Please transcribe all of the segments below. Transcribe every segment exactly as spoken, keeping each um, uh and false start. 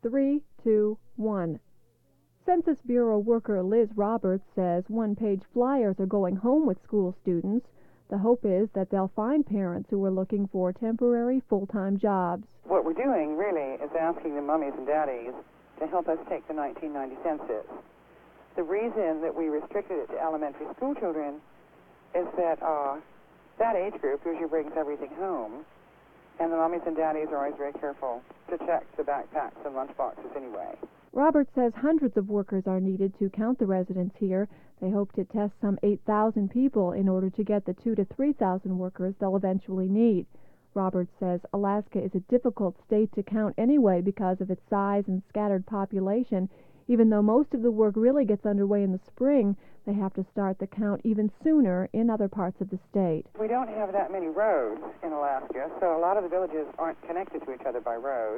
Three, two, one. Census Bureau worker Liz Roberts says one-page flyers are going home with school students. The hope is that they'll find parents who are looking for temporary full-time jobs. What we're doing, really, is asking the mummies and daddies to help us take the nineteen ninety census. The reason that we restricted it to elementary school children is that uh, that age group usually brings everything home, and the mummies and daddies are always very careful to check the backpacks and lunchboxes anyway. Roberts says hundreds of workers are needed to count the residents here. They hope to test some eight thousand people in order to get the two to three thousand workers they'll eventually need. Roberts says Alaska is a difficult state to count anyway because of its size and scattered population. Even though most of the work really gets underway in the spring, they have to start the count even sooner in other parts of the state. We don't have that many roads in Alaska, so a lot of the villages aren't connected to each other by road.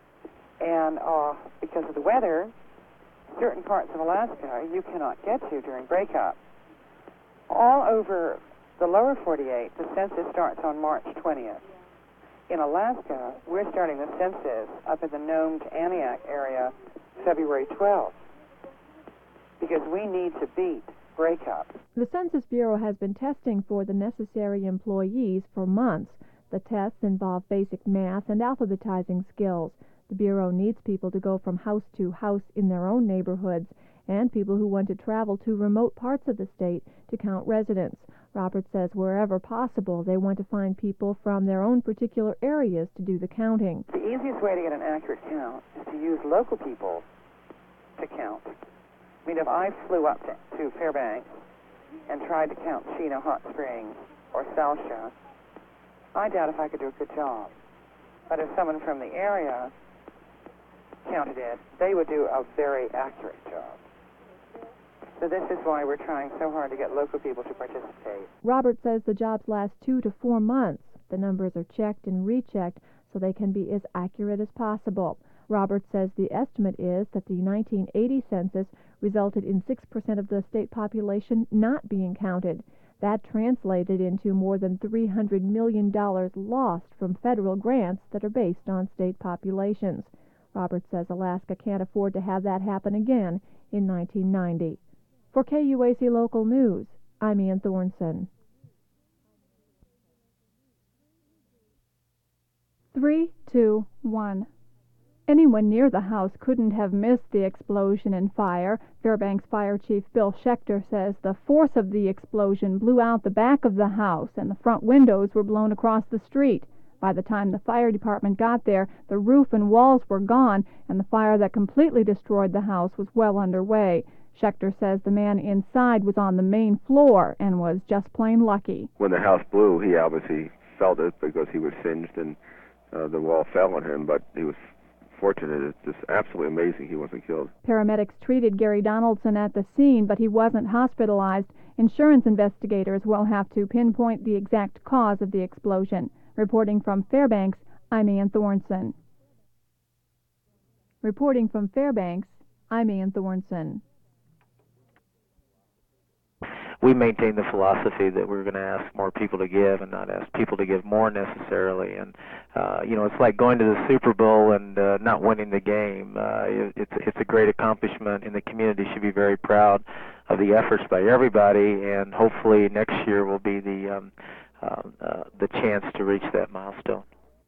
And uh, because of the weather, certain parts of Alaska you cannot get to during breakup. All over the lower forty-eight, the census starts on March twentieth. In Alaska, we're starting the census up in the Nome to Aniak area February twelfth because we need to beat breakup. The Census Bureau has been testing for the necessary employees for months. The tests involve basic math and alphabetizing skills. The Bureau needs people to go from house to house in their own neighborhoods and people who want to travel to remote parts of the state to count residents. Roberts says wherever possible, they want to find people from their own particular areas to do the counting. The easiest way to get an accurate count is to use local people to count. I mean, if I flew up to, to Fairbanks and tried to count Chino Hot Springs or Salsha, I doubt if I could do a good job. But if someone from the area counted it, they would do a very accurate job. So this is why we're trying so hard to get local people to participate. Roberts says the jobs last two to four months. The numbers are checked and rechecked so they can be as accurate as possible. Roberts says the estimate is that the nineteen eighty census resulted in six percent of the state population not being counted. That translated into more than three hundred million dollars lost from federal grants that are based on state populations. Roberts says Alaska can't afford to have that happen again in nineteen ninety. For K U A C Local News, I'm Ann Thornson. Three, two, one. Anyone near the house couldn't have missed the explosion and fire. Fairbanks Fire Chief Bill Schechter says the force of the explosion blew out the back of the house and the front windows were blown across the street. By the time the fire department got there, the roof and walls were gone, and the fire that completely destroyed the house was well underway. Schechter says the man inside was on the main floor and was just plain lucky. When the house blew, he obviously felt it because he was singed and uh, the wall fell on him, but he was fortunate. It's just absolutely amazing he wasn't killed. Paramedics treated Gary Donaldson at the scene, but he wasn't hospitalized. Insurance investigators will have to pinpoint the exact cause of the explosion. Reporting from Fairbanks, I'm Ann Thornson. Reporting from Fairbanks, I'm Ann Thornson. We maintain the philosophy that we're going to ask more people to give and not ask people to give more necessarily. And, uh, you know, it's like going to the Super Bowl and uh, not winning the game. Uh, it, it's, it's a great accomplishment, and the community should be very proud of the efforts by everybody, and hopefully next year will be the, um, uh, uh, the chance to reach that milestone.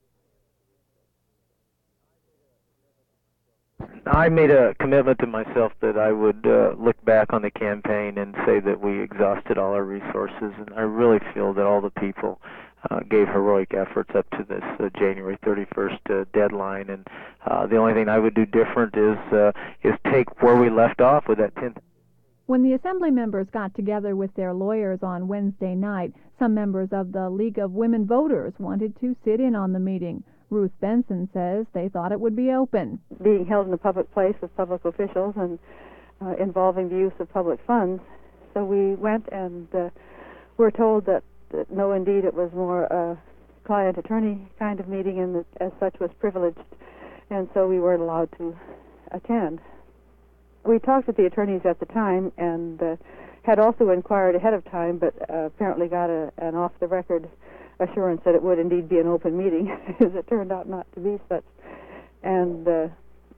I made a commitment to myself that I would uh, look back on the campaign and say that we exhausted all our resources, and I really feel that all the people uh, gave heroic efforts up to this uh, January thirty-first uh, deadline, and uh, the only thing I would do different is uh, is take where we left off with that tenth. When the Assembly members got together with their lawyers on Wednesday night, some members of the League of Women Voters wanted to sit in on the meeting. Ruth Benson says they thought it would be open. Being held in a public place with public officials and uh, involving the use of public funds. So we went and uh, were told that, that no, indeed, it was more a client-attorney kind of meeting and that, as such, was privileged, and so we weren't allowed to attend. We talked with the attorneys at the time and uh, had also inquired ahead of time, but uh, apparently got a, an off-the-record assurance that it would indeed be an open meeting, as it turned out not to be such. And uh,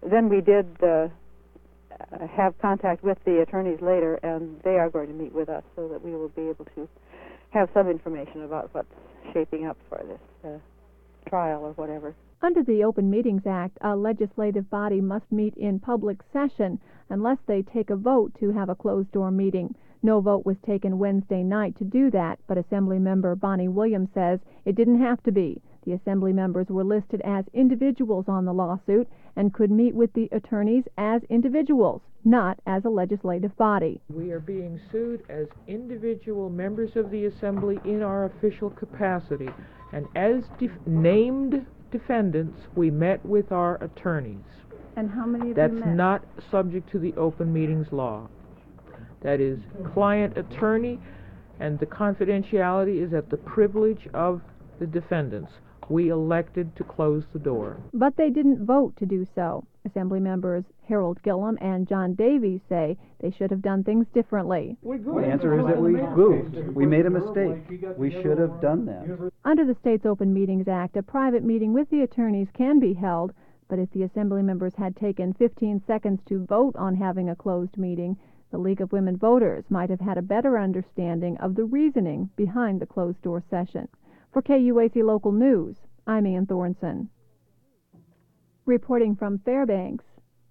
then we did uh, have contact with the attorneys later, and they are going to meet with us so that we will be able to have some information about what's shaping up for this uh, trial or whatever. Under the Open Meetings Act, a legislative body must meet in public session unless they take a vote to have a closed-door meeting. No vote was taken Wednesday night to do that, but Assembly member Bonnie Williams says it didn't have to be. The Assembly members were listed as individuals on the lawsuit and could meet with the attorneys as individuals, not as a legislative body. We are being sued as individual members of the Assembly in our official capacity, and as def- named defendants, we met with our attorneys. And how many of That's you met? not subject to the Open Meetings Law. That is client attorney, and the confidentiality is at the privilege of the defendants. We elected to close the door. But they didn't vote to do so. Assembly members Harold Gillum and John Davies say they should have done things differently. The answer is that we goofed. We made a mistake. We should have done that. Under the state's Open Meetings Act, a private meeting with the attorneys can be held, but if the Assembly members had taken fifteen seconds to vote on having a closed meeting, the League of Women Voters might have had a better understanding of the reasoning behind the closed-door session. For K U A C Local News, I'm Ann Thornson. Reporting from Fairbanks.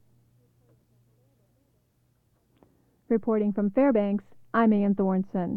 Reporting from Fairbanks, I'm Ann Thornson.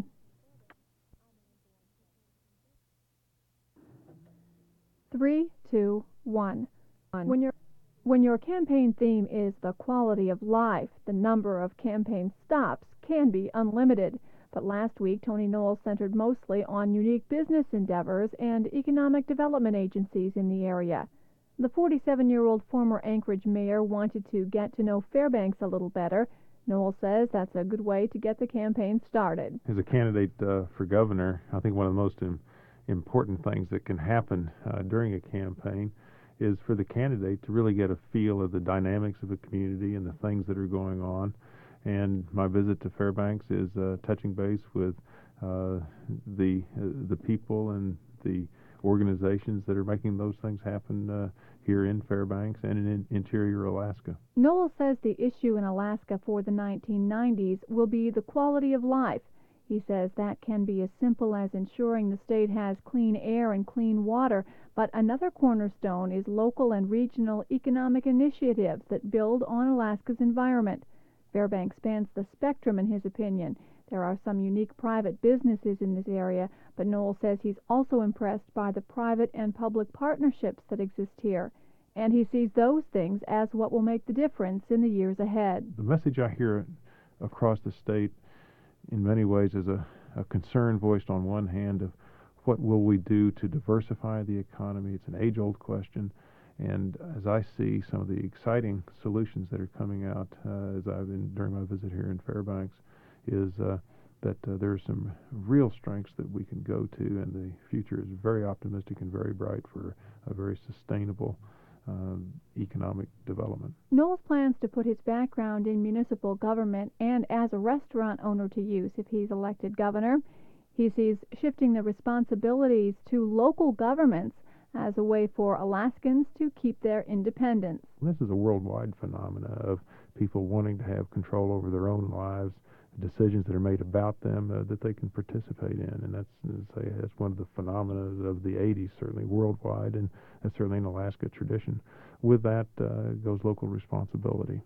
Three, two, one. When your when your campaign theme is the quality of life, the number of campaign stops can be unlimited. But last week, Tony Knowles centered mostly on unique business endeavors and economic development agencies in the area. The forty-seven-year-old former Anchorage mayor wanted to get to know Fairbanks a little better. Knowles says that's a good way to get the campaign started. As a candidate uh, for governor, I think one of the most im- important things that can happen uh, during a campaign is for the candidate to really get a feel of the dynamics of the community and the things that are going on. And my visit to Fairbanks is uh, touching base with uh, the uh, the people and the organizations that are making those things happen uh, here in Fairbanks and in, in interior Alaska. Knowles says the issue in Alaska for the nineteen nineties will be the quality of life. He says that can be as simple as ensuring the state has clean air and clean water, but another cornerstone is local and regional economic initiatives that build on Alaska's environment. Fairbanks spans the spectrum, in his opinion. There are some unique private businesses in this area, but Knowles says he's also impressed by the private and public partnerships that exist here, and he sees those things as what will make the difference in the years ahead. The message I hear across the state in many ways is a, a concern voiced on one hand of what will we do to diversify the economy. It's an age-old question. And as I see some of the exciting solutions that are coming out uh, as I've been during my visit here in Fairbanks, is uh, that uh, there are some real strengths that we can go to, and the future is very optimistic and very bright for a very sustainable um, economic development. Knowles plans to put his background in municipal government and as a restaurant owner to use if he's elected governor. He sees shifting the responsibilities to local governments as a way for Alaskans to keep their independence. This is a worldwide phenomena of people wanting to have control over their own lives, decisions that are made about them uh, that they can participate in, and that's say that's one of the phenomena of the eighties, certainly worldwide, and that's certainly an Alaska tradition. With that uh, goes local responsibility,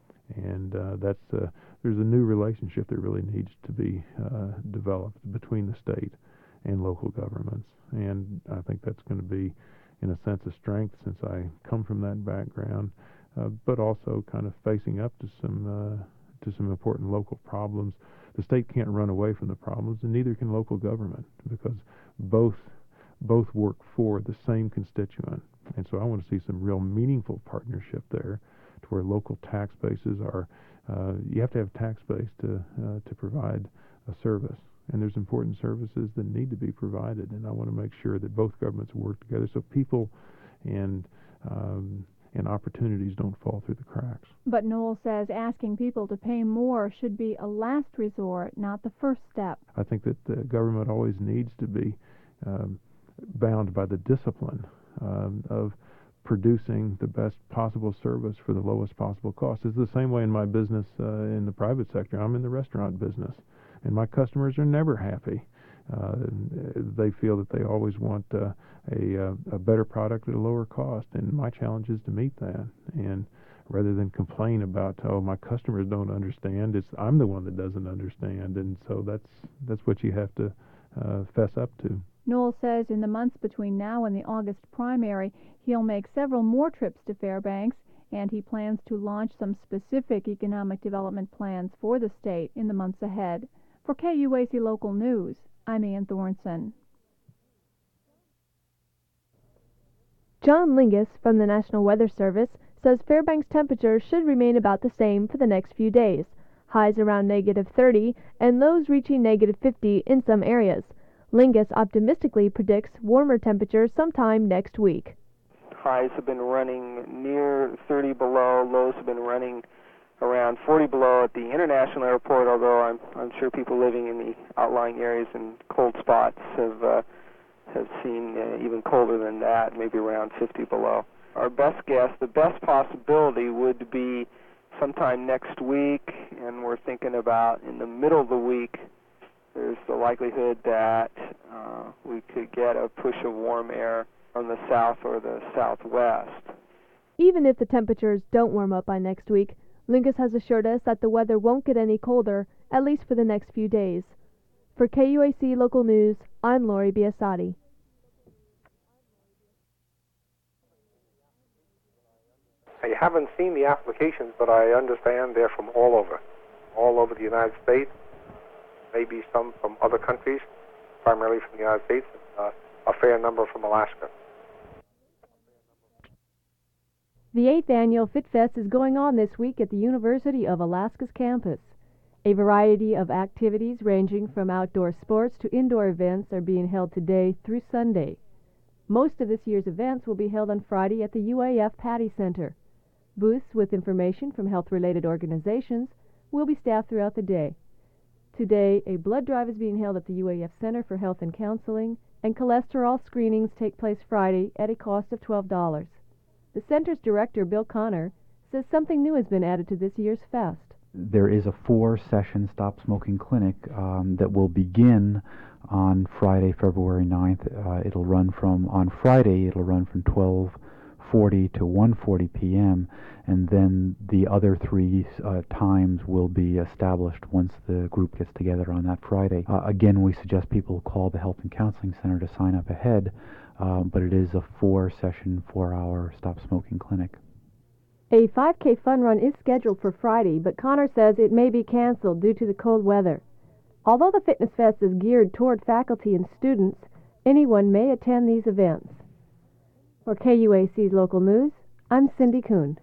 and uh, that's uh, there's a new relationship that really needs to be uh, developed between the state and local governments, and I think that's going to be, in a sense, a strength since I come from that background, uh, but also kind of facing up to some uh, to some important local problems. The state can't run away from the problems, and neither can local government, because both both work for the same constituent. And so I want to see some real meaningful partnership there, to where local tax bases are. Uh, you have to have tax base to uh, to provide a service. And there's important services that need to be provided, and I want to make sure that both governments work together so people and um, and opportunities don't fall through the cracks. But Knowles says asking people to pay more should be a last resort, not the first step. I think that the government always needs to be um, bound by the discipline um, of producing the best possible service for the lowest possible cost. It's the same way in my business uh, in the private sector. I'm in the restaurant business, and my customers are never happy. Uh, they feel that they always want uh, a, a better product at a lower cost, and my challenge is to meet that. And rather than complain about, oh, my customers don't understand, it's I'm the one that doesn't understand, and so that's that's what you have to uh, fess up to. Noel says in the months between now and the August primary, he'll make several more trips to Fairbanks, and he plans to launch some specific economic development plans for the state in the months ahead. For K U A C Local News, I'm Ann Thornton. John Lingus from the National Weather Service says Fairbanks temperatures should remain about the same for the next few days, highs around negative thirty and lows reaching negative fifty in some areas. Lingus optimistically predicts warmer temperatures sometime next week. Highs have been running near thirty below, lows have been running around forty below at the International Airport, although I'm, I'm sure people living in the outlying areas and cold spots have, uh, have seen uh, even colder than that, maybe around fifty below. Our best guess, the best possibility would be sometime next week, and we're thinking about in the middle of the week, there's the likelihood that uh, we could get a push of warm air from the south or the southwest. Even if the temperatures don't warm up by next week, Lingus has assured us that the weather won't get any colder, at least for the next few days. For K U A C Local News, I'm Lori Biasotti. I haven't seen the applications, but I understand they're from all over, all over the United States, maybe some from other countries, primarily from the United States, and uh, a fair number from Alaska. The eighth annual FitFest is going on this week at the University of Alaska's campus. A variety of activities ranging from outdoor sports to indoor events are being held today through Sunday. Most of this year's events will be held on Friday at the U A F Patty Center. Booths with information from health-related organizations will be staffed throughout the day. Today, a blood drive is being held at the U A F Center for Health and Counseling, and cholesterol screenings take place Friday at a cost of twelve dollars. The center's director, Bill Connor, says something new has been added to this year's fest. There is a four-session Stop Smoking Clinic um, that will begin on Friday, February ninth. Uh, it'll run from, on Friday, it'll run from twelve forty to one forty p m, and then the other three uh, times will be established once the group gets together on that Friday. Uh, again, we suggest people call the Health and Counseling Center to sign up ahead, uh, but it is a four-session, four-hour Stop Smoking Clinic. A five K fun run is scheduled for Friday, but Connor says it may be canceled due to the cold weather. Although the Fitness Fest is geared toward faculty and students, anyone may attend these events. For K U A C's Local News, I'm Cindy Kuhn.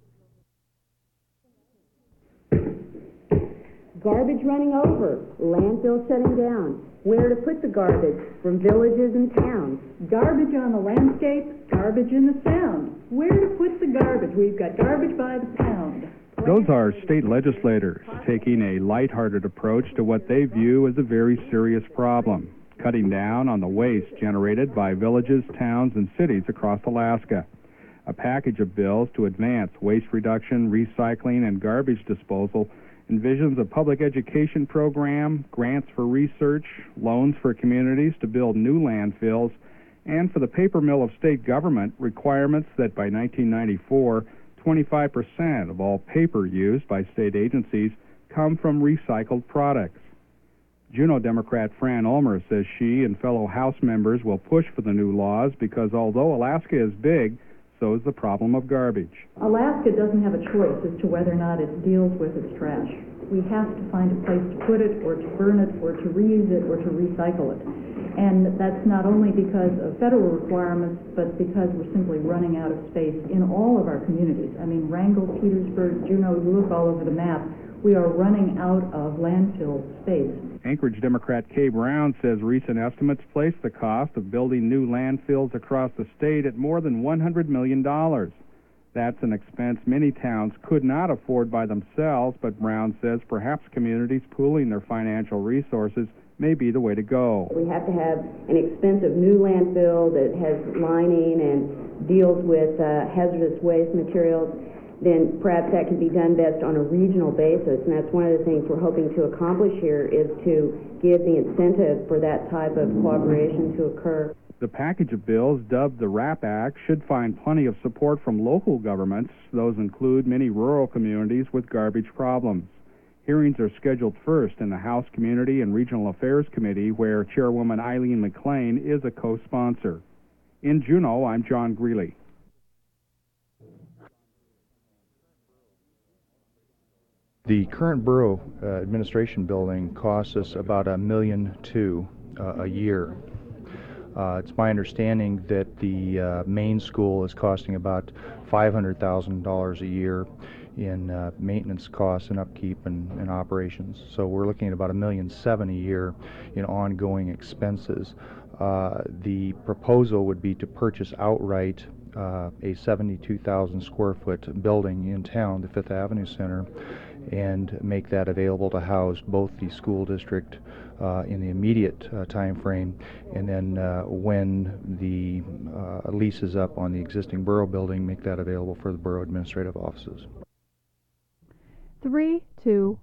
Garbage running over, landfills shutting down, where to put the garbage from villages and towns. Garbage on the landscape, garbage in the sound. Where to put the garbage? We've got garbage by the pound. Those are state legislators taking a lighthearted approach to what they view as a very serious problem, cutting down on the waste generated by villages, towns, and cities across Alaska. A package of bills to advance waste reduction, recycling, and garbage disposal envisions a public education program, grants for research, loans for communities to build new landfills, and for the paper mill of state government, requirements that by nineteen ninety-four, twenty-five percent of all paper used by state agencies come from recycled products. Juneau Democrat Fran Ulmer says she and fellow House members will push for the new laws because although Alaska is big, so is the problem of garbage. Alaska doesn't have a choice as to whether or not it deals with its trash. We have to find a place to put it, or to burn it, or to reuse it, or to recycle it. And that's not only because of federal requirements, but because we're simply running out of space in all of our communities. I mean, Wrangell, Petersburg, Juneau, you look all over the map, we are running out of landfill space. Anchorage Democrat Kay Brown says recent estimates place the cost of building new landfills across the state at more than one hundred million dollars. That's an expense many towns could not afford by themselves, but Brown says perhaps communities pooling their financial resources may be the way to go. We have to have an expensive new landfill that has lining and deals with uh, hazardous waste materials. Then perhaps that can be done best on a regional basis, and that's one of the things we're hoping to accomplish here, is to give the incentive for that type of cooperation to occur. The package of bills, dubbed the RAP Act, should find plenty of support from local governments. Those include many rural communities with garbage problems. Hearings are scheduled first in the House Community and Regional Affairs Committee, where Chairwoman Eileen McLean is a co-sponsor. In Juneau, I'm John Greeley. The current borough uh, administration building costs us about a million two uh, a year. Uh, it's my understanding that the uh, main school is costing about five hundred thousand dollars a year in uh, maintenance costs and upkeep and, and operations. So we're looking at about a million seven a year in ongoing expenses. Uh, the proposal would be to purchase outright uh, a seventy-two thousand square foot building in town, the Fifth Avenue Center, and make that available to house both the school district uh, in the immediate uh, time frame, and then uh, when the uh, lease is up on the existing borough building, make that available for the borough administrative offices. Three, two,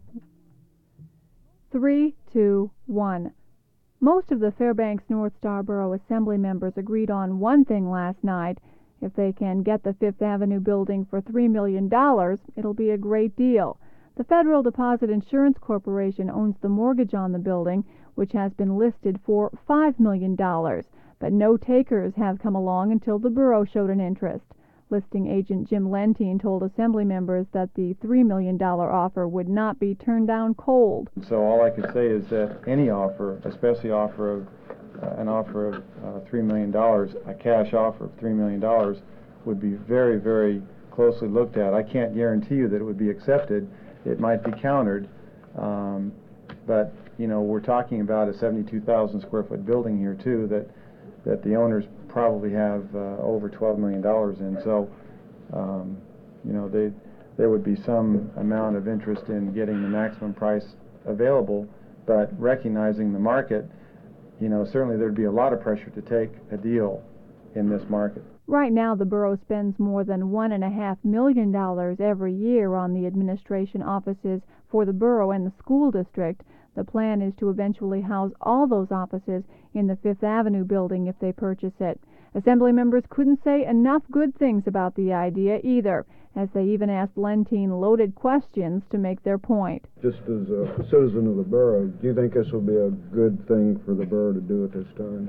three, two, one. Most of the Fairbanks North Star Borough Assembly members agreed on one thing last night. If they can get the Fifth Avenue building for three million dollars, it'll be a great deal. The Federal Deposit Insurance Corporation owns the mortgage on the building, which has been listed for five million dollars, but no takers have come along until the borough showed an interest. Listing agent Jim Lentine told Assembly members that the three million dollars offer would not be turned down cold. So all I can say is that any offer, especially offer of uh, an offer of uh, three million dollars, a cash offer of three million dollars, would be very, very closely looked at. I can't guarantee you that it would be accepted. It might be countered, um, but you know, we're talking about a seventy-two thousand square foot building here too that that the owners probably have uh, over twelve million dollars in. So, um, you know, they, there would be some amount of interest in getting the maximum price available, but recognizing the market, you know, certainly there'd be a lot of pressure to take a deal in this market. Right now, the borough spends more than one and a half million dollars every year on the administration offices for the borough and the school district. The plan is to eventually house all those offices in the Fifth Avenue building if they purchase it. Assembly members couldn't say enough good things about the idea either, as they even asked Lentine loaded questions to make their point. Just as a citizen of the borough, do you think this will be a good thing for the borough to do at this time?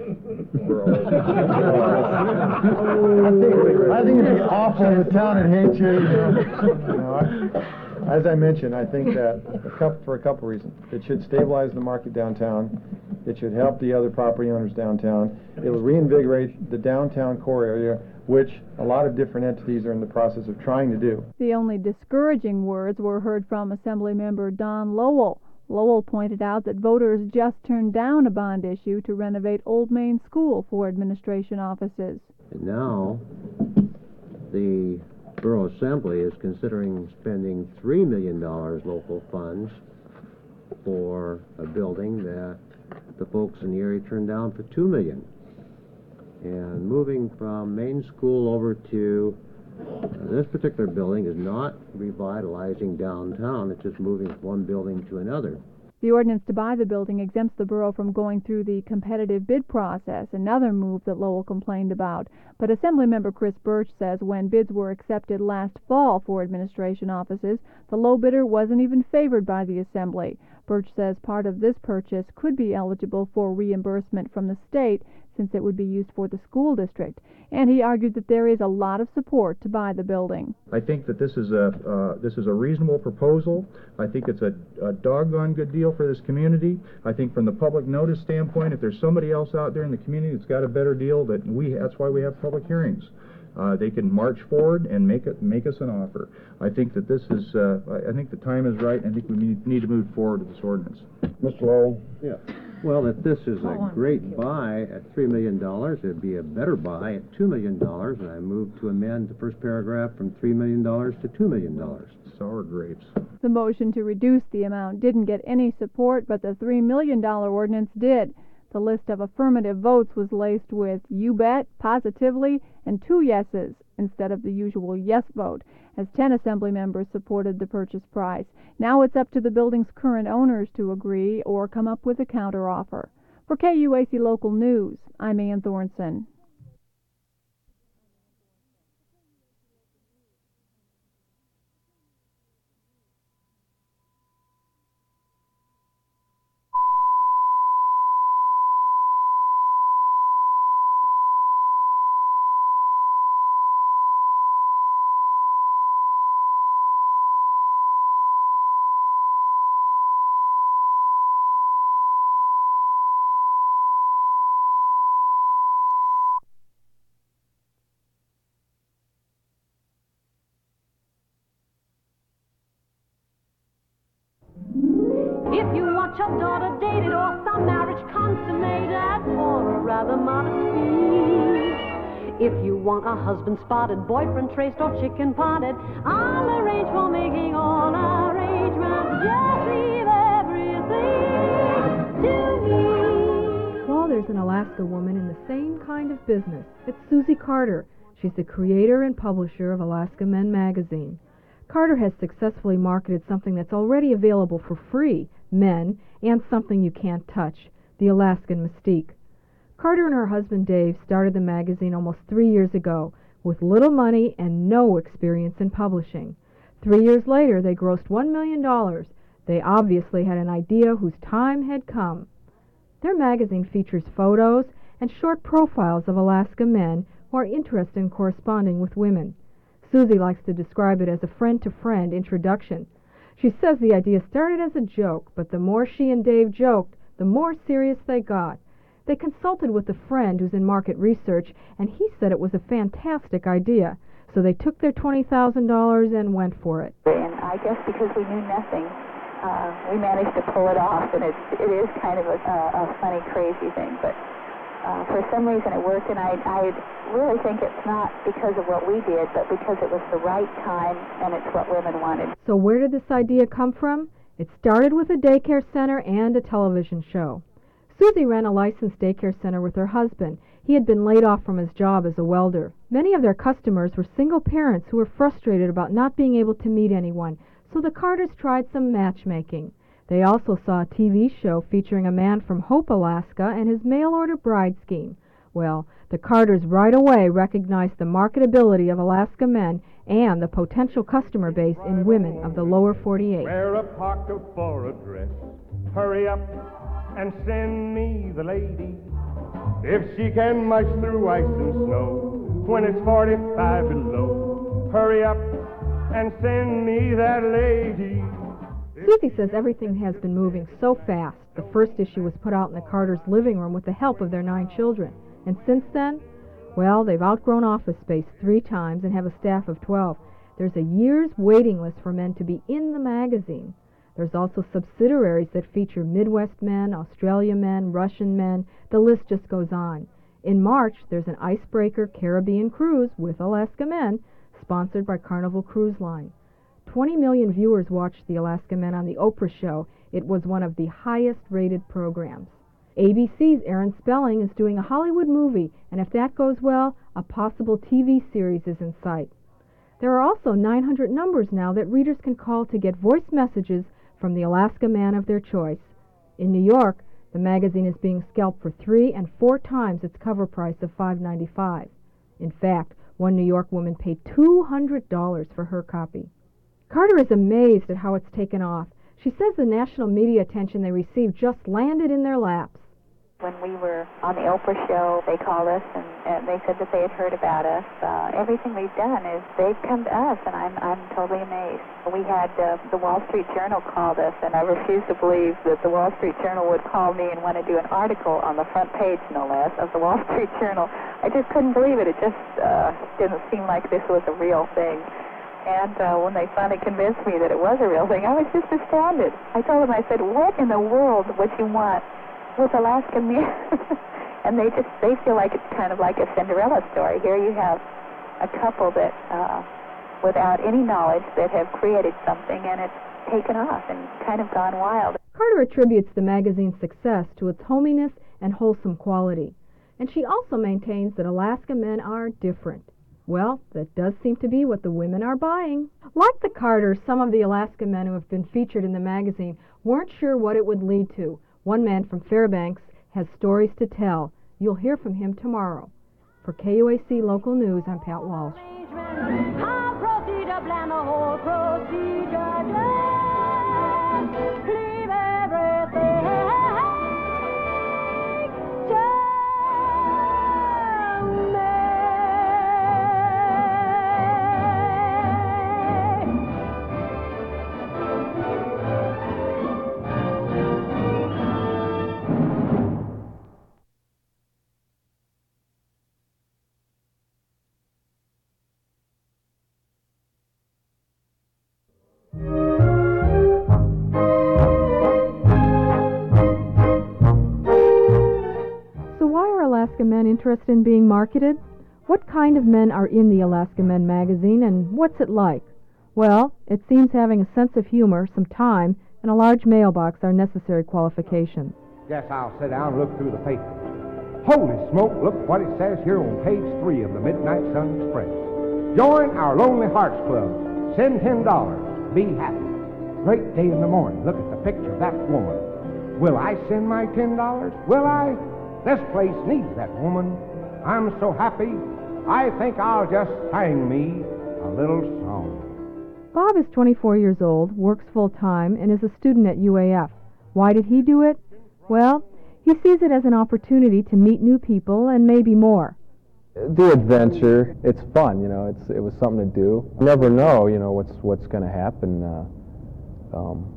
I think, I think it'd be awful if the town would hate you. You know. You know, I, as I mentioned, I think that a couple, for a couple reasons. It should stabilize the market downtown. It should help the other property owners downtown. It will reinvigorate the downtown core area, which a lot of different entities are in the process of trying to do. The only discouraging words were heard from Assemblymember Don Lowell. Lowell pointed out that voters just turned down a bond issue to renovate Old Main School for administration offices. And now the Borough Assembly is considering spending three million dollars local funds for a building that the folks in the area turned down for two million dollars. And moving from Main School over to uh, this particular building is not revitalizing downtown, it's just moving from one building to another. The ordinance to buy the building exempts the borough from going through the competitive bid process, another move that Lowell complained about. But Assemblymember Chris Birch says when bids were accepted last fall for administration offices, the low bidder wasn't even favored by the Assembly. Birch says part of this purchase could be eligible for reimbursement from the state since it would be used for the school district, and he argued that there is a lot of support to buy the building. I think that this is a uh, this is a reasonable proposal. I think it's a, a doggone good deal for this community. I think from the public notice standpoint, if there's somebody else out there in the community that's got a better deal, that we that's why we have public hearings. Uh, they can march forward and make it make us an offer. I think that this is uh, I think the time is right, and I think we need, need to move forward with this ordinance. Mister Lowell? Yeah. Well, if this is a great buy at three million dollars, it'd be a better buy at two million dollars, and I move to amend the first paragraph from three million dollars to two million dollars. Sour grapes. The motion to reduce the amount didn't get any support, but the three million dollars ordinance did. The list of affirmative votes was laced with "you bet," "positively," and two yeses instead of the usual yes vote, as ten assembly members supported the purchase price. Now it's up to the building's current owners to agree or come up with a counteroffer. For K U A C Local News, I'm Ann Thornton. If you want your daughter dated or some marriage consummated for a rather modest fee, if you want a husband spotted, boyfriend traced, or chicken potted, I'll arrange for making all arrangements. Just leave everything to me. Well, there's an Alaska woman in the same kind of business. It's Susie Carter. She's the creator and publisher of Alaska Men magazine. Carter has successfully marketed something that's already available for free, Men, and something you can't touch, the Alaskan Mystique. Carter and her husband Dave started the magazine almost three years ago with little money and no experience in publishing. Three years later, they grossed one million dollars. They obviously had an idea whose time had come. Their magazine features photos and short profiles of Alaska men who are interested in corresponding with women. Susie likes to describe it as a friend-to-friend introduction. She says the idea started as a joke, but the more she and Dave joked, the more serious they got. They consulted with a friend who's in market research, and he said it was a fantastic idea. So they took their twenty thousand dollars and went for it. And I guess because we knew nothing, uh, we managed to pull it off, and it's, it is kind of a, a, a funny, crazy thing, but Uh, for some reason it worked, and I, I really think it's not because of what we did, but because it was the right time and it's what women wanted. So where did this idea come from? It started with a daycare center and a television show. Susie ran a licensed daycare center with her husband. He had been laid off from his job as a welder. Many of their customers were single parents who were frustrated about not being able to meet anyone, so the Carters tried some matchmaking. They also saw a T V show featuring a man from Hope, Alaska, and his mail-order bride scheme. Well, the Carters right away recognized the marketability of Alaska men and the potential customer base in women of the lower forty-eight. Wear a parka for a dress. Hurry up and send me the lady. If she can march through ice and snow when it's forty-five below. Hurry up and send me that lady. Susie says everything has been moving so fast. The first issue was put out in the Carters' living room with the help of their nine children. And since then, well, they've outgrown office space three times and have a staff of twelve. There's a year's waiting list for men to be in the magazine. There's also subsidiaries that feature Midwest men, Australia men, Russian men. The list just goes on. In March, there's an icebreaker Caribbean cruise with Alaska Men, sponsored by Carnival Cruise Line. twenty million viewers watched the Alaska Men on the Oprah show. It was one of the highest-rated programs. A B C's Aaron Spelling is doing a Hollywood movie, and if that goes well, a possible T V series is in sight. There are also nine hundred numbers now that readers can call to get voice messages from the Alaska man of their choice. In New York, the magazine is being scalped for three and four times its cover price of five ninety-five. In fact, one New York woman paid two hundred dollars for her copy. Carter is amazed at how it's taken off. She says the national media attention they received just landed in their laps. When we were on the Oprah show, they called us and, and they said that they had heard about us. Uh, everything we've done is they've come to us, and I'm I'm totally amazed. We had uh, the Wall Street Journal called us, and I refuse to believe that the Wall Street Journal would call me and want to do an article on the front page, no less, of the Wall Street Journal. I just couldn't believe it. It just uh, didn't seem like this was a real thing. And uh, when they finally convinced me that it was a real thing, I was just astounded. I told them, I said, what in the world would you want with Alaska men. And they just, they feel like it's kind of like a Cinderella story. Here you have a couple that, uh, without any knowledge, that have created something, and it's taken off and kind of gone wild. Carter attributes the magazine's success to its hominess and wholesome quality. And she also maintains that Alaska men are different. Well, that does seem to be what the women are buying. Like the Carters, some of the Alaska men who have been featured in the magazine weren't sure what it would lead to. One man from Fairbanks has stories to tell. You'll hear from him tomorrow. For K U A C Local News, I'm Pat Walsh. I'll proceed to plan the whole procedure. Just leave everything. Alaska men interested in being marketed? What kind of men are in the Alaska Men magazine, and what's it like? Well, it seems having a sense of humor, some time, and a large mailbox are necessary qualifications. Guess I'll sit down and look through the paper. Holy smoke, look what it says here on page three of the Midnight Sun Express. Join our Lonely Hearts Club. Send ten dollars. Be happy. Great day in the morning. Look at the picture of that woman. Will I send my ten dollars? Will I? This place needs that woman. I'm so happy, I think I'll just sing me a little song. Bob is twenty-four years old, works full-time, and is a student at U A F. Why did he do it? Well, he sees it as an opportunity to meet new people and maybe more. The adventure, it's fun, you know, it's it was something to do. You never know, you know, what's what's going to happen. Uh, um,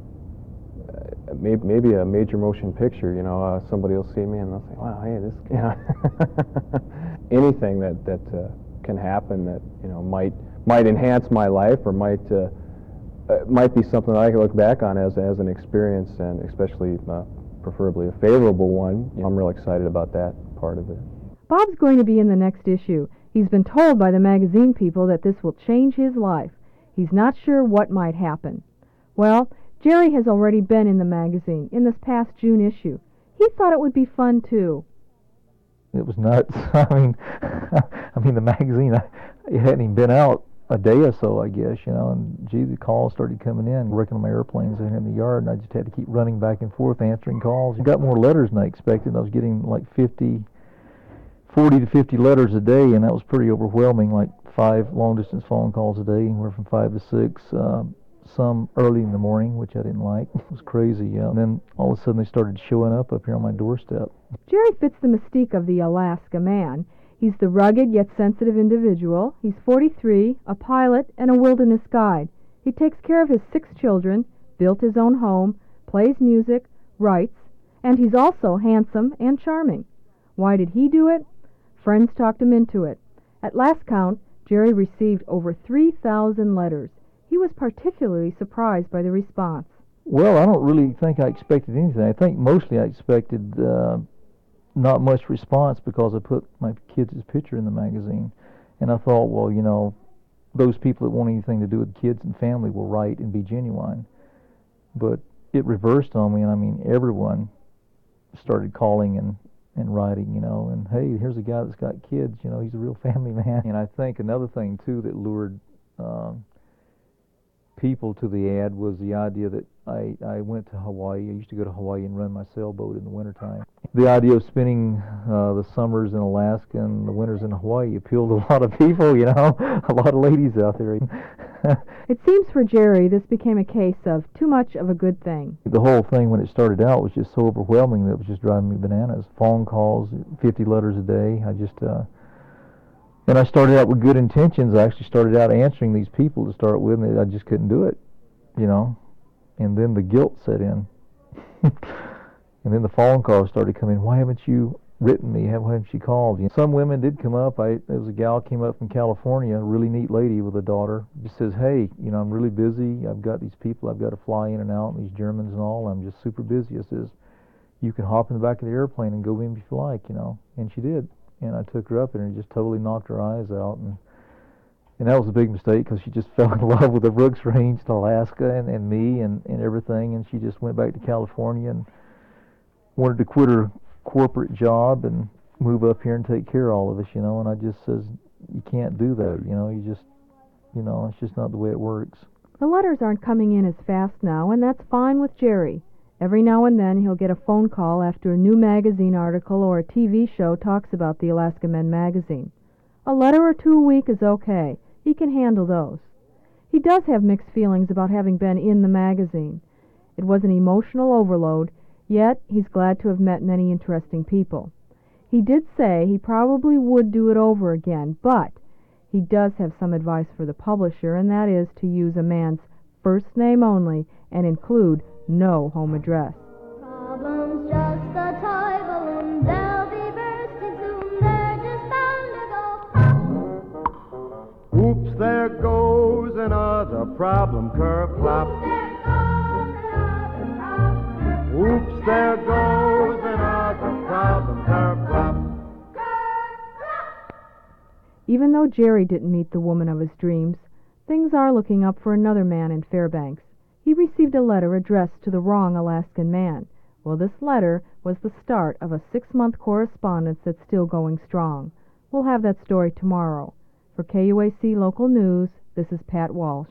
maybe, maybe a major motion picture, you know, uh, somebody will see me and they'll say, wow, hey, this, you know. Anything that, that uh, can happen that, you know, might might enhance my life or might uh, uh, might be something that I can look back on as, as an experience, and especially uh, preferably a favorable one. You know, I'm real excited about that part of it. Bob's going to be in the next issue. He's been told by the magazine people that this will change his life. He's not sure what might happen. Well, Jerry has already been in the magazine in this past June issue. He thought it would be fun, too. It was nuts. I mean, I mean the magazine, it hadn't even been out a day or so, I guess, you know, and gee, the calls started coming in, working on my airplanes in the yard, and I just had to keep running back and forth answering calls. I got more letters than I expected. I was getting like fifty, forty to fifty letters a day, and that was pretty overwhelming, like five long-distance phone calls a day, anywhere from five to six, uh, some early in the morning, which I didn't like. It was crazy, yeah. And then all of a sudden they started showing up up here on my doorstep. Jerry fits the mystique of the Alaska man. He's the rugged yet sensitive individual. He's forty-three, a pilot, and a wilderness guide. He takes care of his six children, built his own home, plays music, writes, and he's also handsome and charming. Why did he do it? Friends talked him into it. At last count, Jerry received over three thousand letters. He was particularly surprised by the response. Well, I don't really think I expected anything. I think mostly I expected uh, not much response because I put my kids' picture in the magazine. And I thought, well, you know, those people that want anything to do with kids and family will write and be genuine. But it reversed on me, and I mean, everyone started calling and, and writing, you know, and hey, here's a guy that's got kids, you know, he's a real family man. And I think another thing, too, that lured um, people to the ad was the idea that I, I went to Hawaii. I used to go to Hawaii and run my sailboat in the wintertime. The idea of spending uh, the summers in Alaska and the winters in Hawaii appealed to a lot of people, you know, a lot of ladies out there. It seems for Jerry this became a case of too much of a good thing. The whole thing when it started out was just so overwhelming that it was just driving me bananas. Phone calls, fifty letters a day. I just... Uh, And I started out with good intentions. I actually started out answering these people to start with, and I just couldn't do it, you know. And then the guilt set in. And then the phone calls started coming. Why haven't you written me? Why haven't you called? You know, some women did come up. I, there was a gal came up from California, a really neat lady with a daughter. Just says, hey, you know, I'm really busy. I've got these people I've got to fly in and out, and these Germans and all. I'm just super busy. I says, you can hop in the back of the airplane and go in if you like, you know. And she did. And I took her up there and it just totally knocked her eyes out. And and that was a big mistake because she just fell in love with the Brooks Range in Alaska and, and me and, and everything. And she just went back to California and wanted to quit her corporate job and move up here and take care of all of us, you know. And I just says, you can't do that, you know. You just, you know, it's just not the way it works. The letters aren't coming in as fast now, and that's fine with Jerry. Every now and then he'll get a phone call after a new magazine article or a T V show talks about the Alaska Men magazine. A letter or two a week is okay. He can handle those. He does have mixed feelings about having been in the magazine. It was an emotional overload, yet he's glad to have met many interesting people. He did say he probably would do it over again, but he does have some advice for the publisher, and that is to use a man's first name only and include no home address. Problems just a toy balloon, they'll be bursting soon, they're just bound to go pop. Oops, there goes another problem curve flop. Oops, there goes another problem curve flop. Even though Jerry didn't meet the woman of his dreams, things are looking up for another man in Fairbanks. He received a letter addressed to the wrong Alaskan man. Well, this letter was the start of a six-month correspondence that's still going strong. We'll have that story tomorrow. For K U A C Local News, this is Pat Walsh.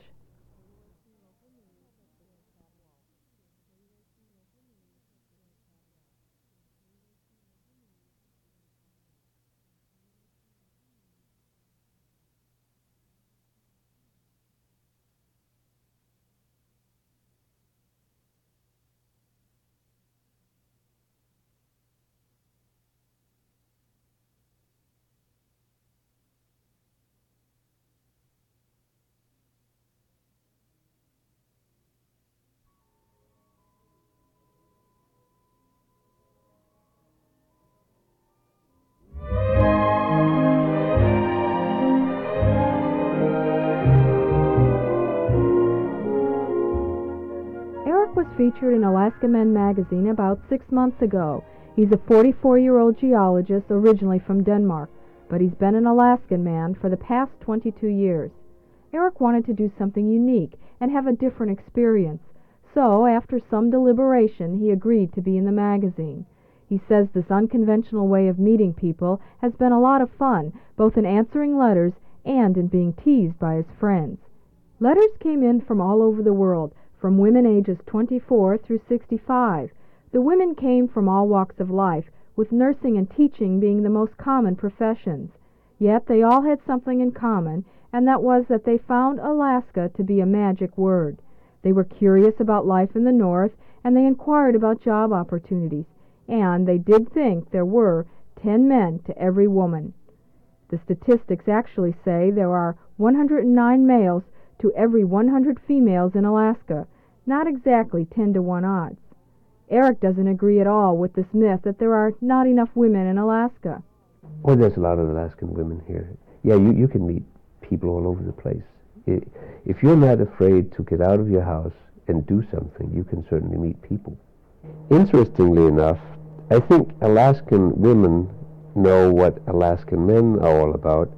Was featured in Alaska Men magazine about six months ago. He's a forty-four-year-old geologist originally from Denmark, but he's been an Alaskan man for the past twenty-two years. Eric wanted to do something unique and have a different experience, so after some deliberation he agreed to be in the magazine. He says this unconventional way of meeting people has been a lot of fun, both in answering letters and in being teased by his friends. Letters came in from all over the world, from women ages twenty-four through sixty-five. The women came from all walks of life, with nursing and teaching being the most common professions. Yet they all had something in common, and that was that they found Alaska to be a magic word. They were curious about life in the North, and they inquired about job opportunities, and they did think there were ten men to every woman. The statistics actually say there are one hundred nine males to every one hundred females in Alaska, not exactly ten to one odds. Eric doesn't agree at all with this myth that there are not enough women in Alaska. Well, there's a lot of Alaskan women here. Yeah, you, you can meet people all over the place. It, if you're not afraid to get out of your house and do something, you can certainly meet people. Interestingly enough, I think Alaskan women know what Alaskan men are all about,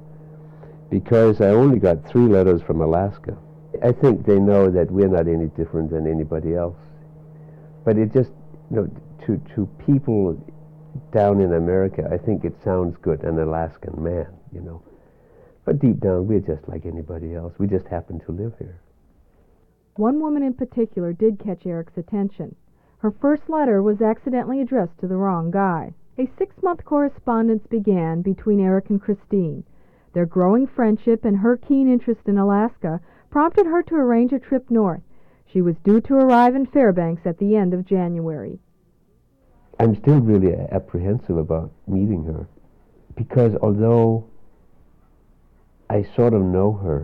because I only got three letters from Alaska. I think they know that we're not any different than anybody else. But it just, you know, to, to people down in America, I think it sounds good, an Alaskan man, you know. But deep down, we're just like anybody else. We just happen to live here. One woman in particular did catch Eric's attention. Her first letter was accidentally addressed to the wrong guy. A six-month correspondence began between Eric and Christine. Their growing friendship and her keen interest in Alaska prompted her to arrange a trip north. She was due to arrive in Fairbanks at the end of January. I'm still really apprehensive about meeting her, because although I sort of know her,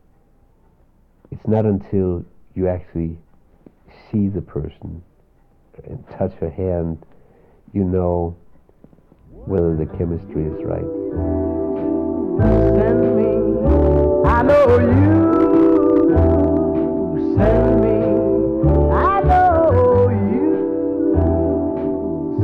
it's not until you actually see the person and touch her hand, you know whether the chemistry is right. Send me, I know you. Send me, I know you.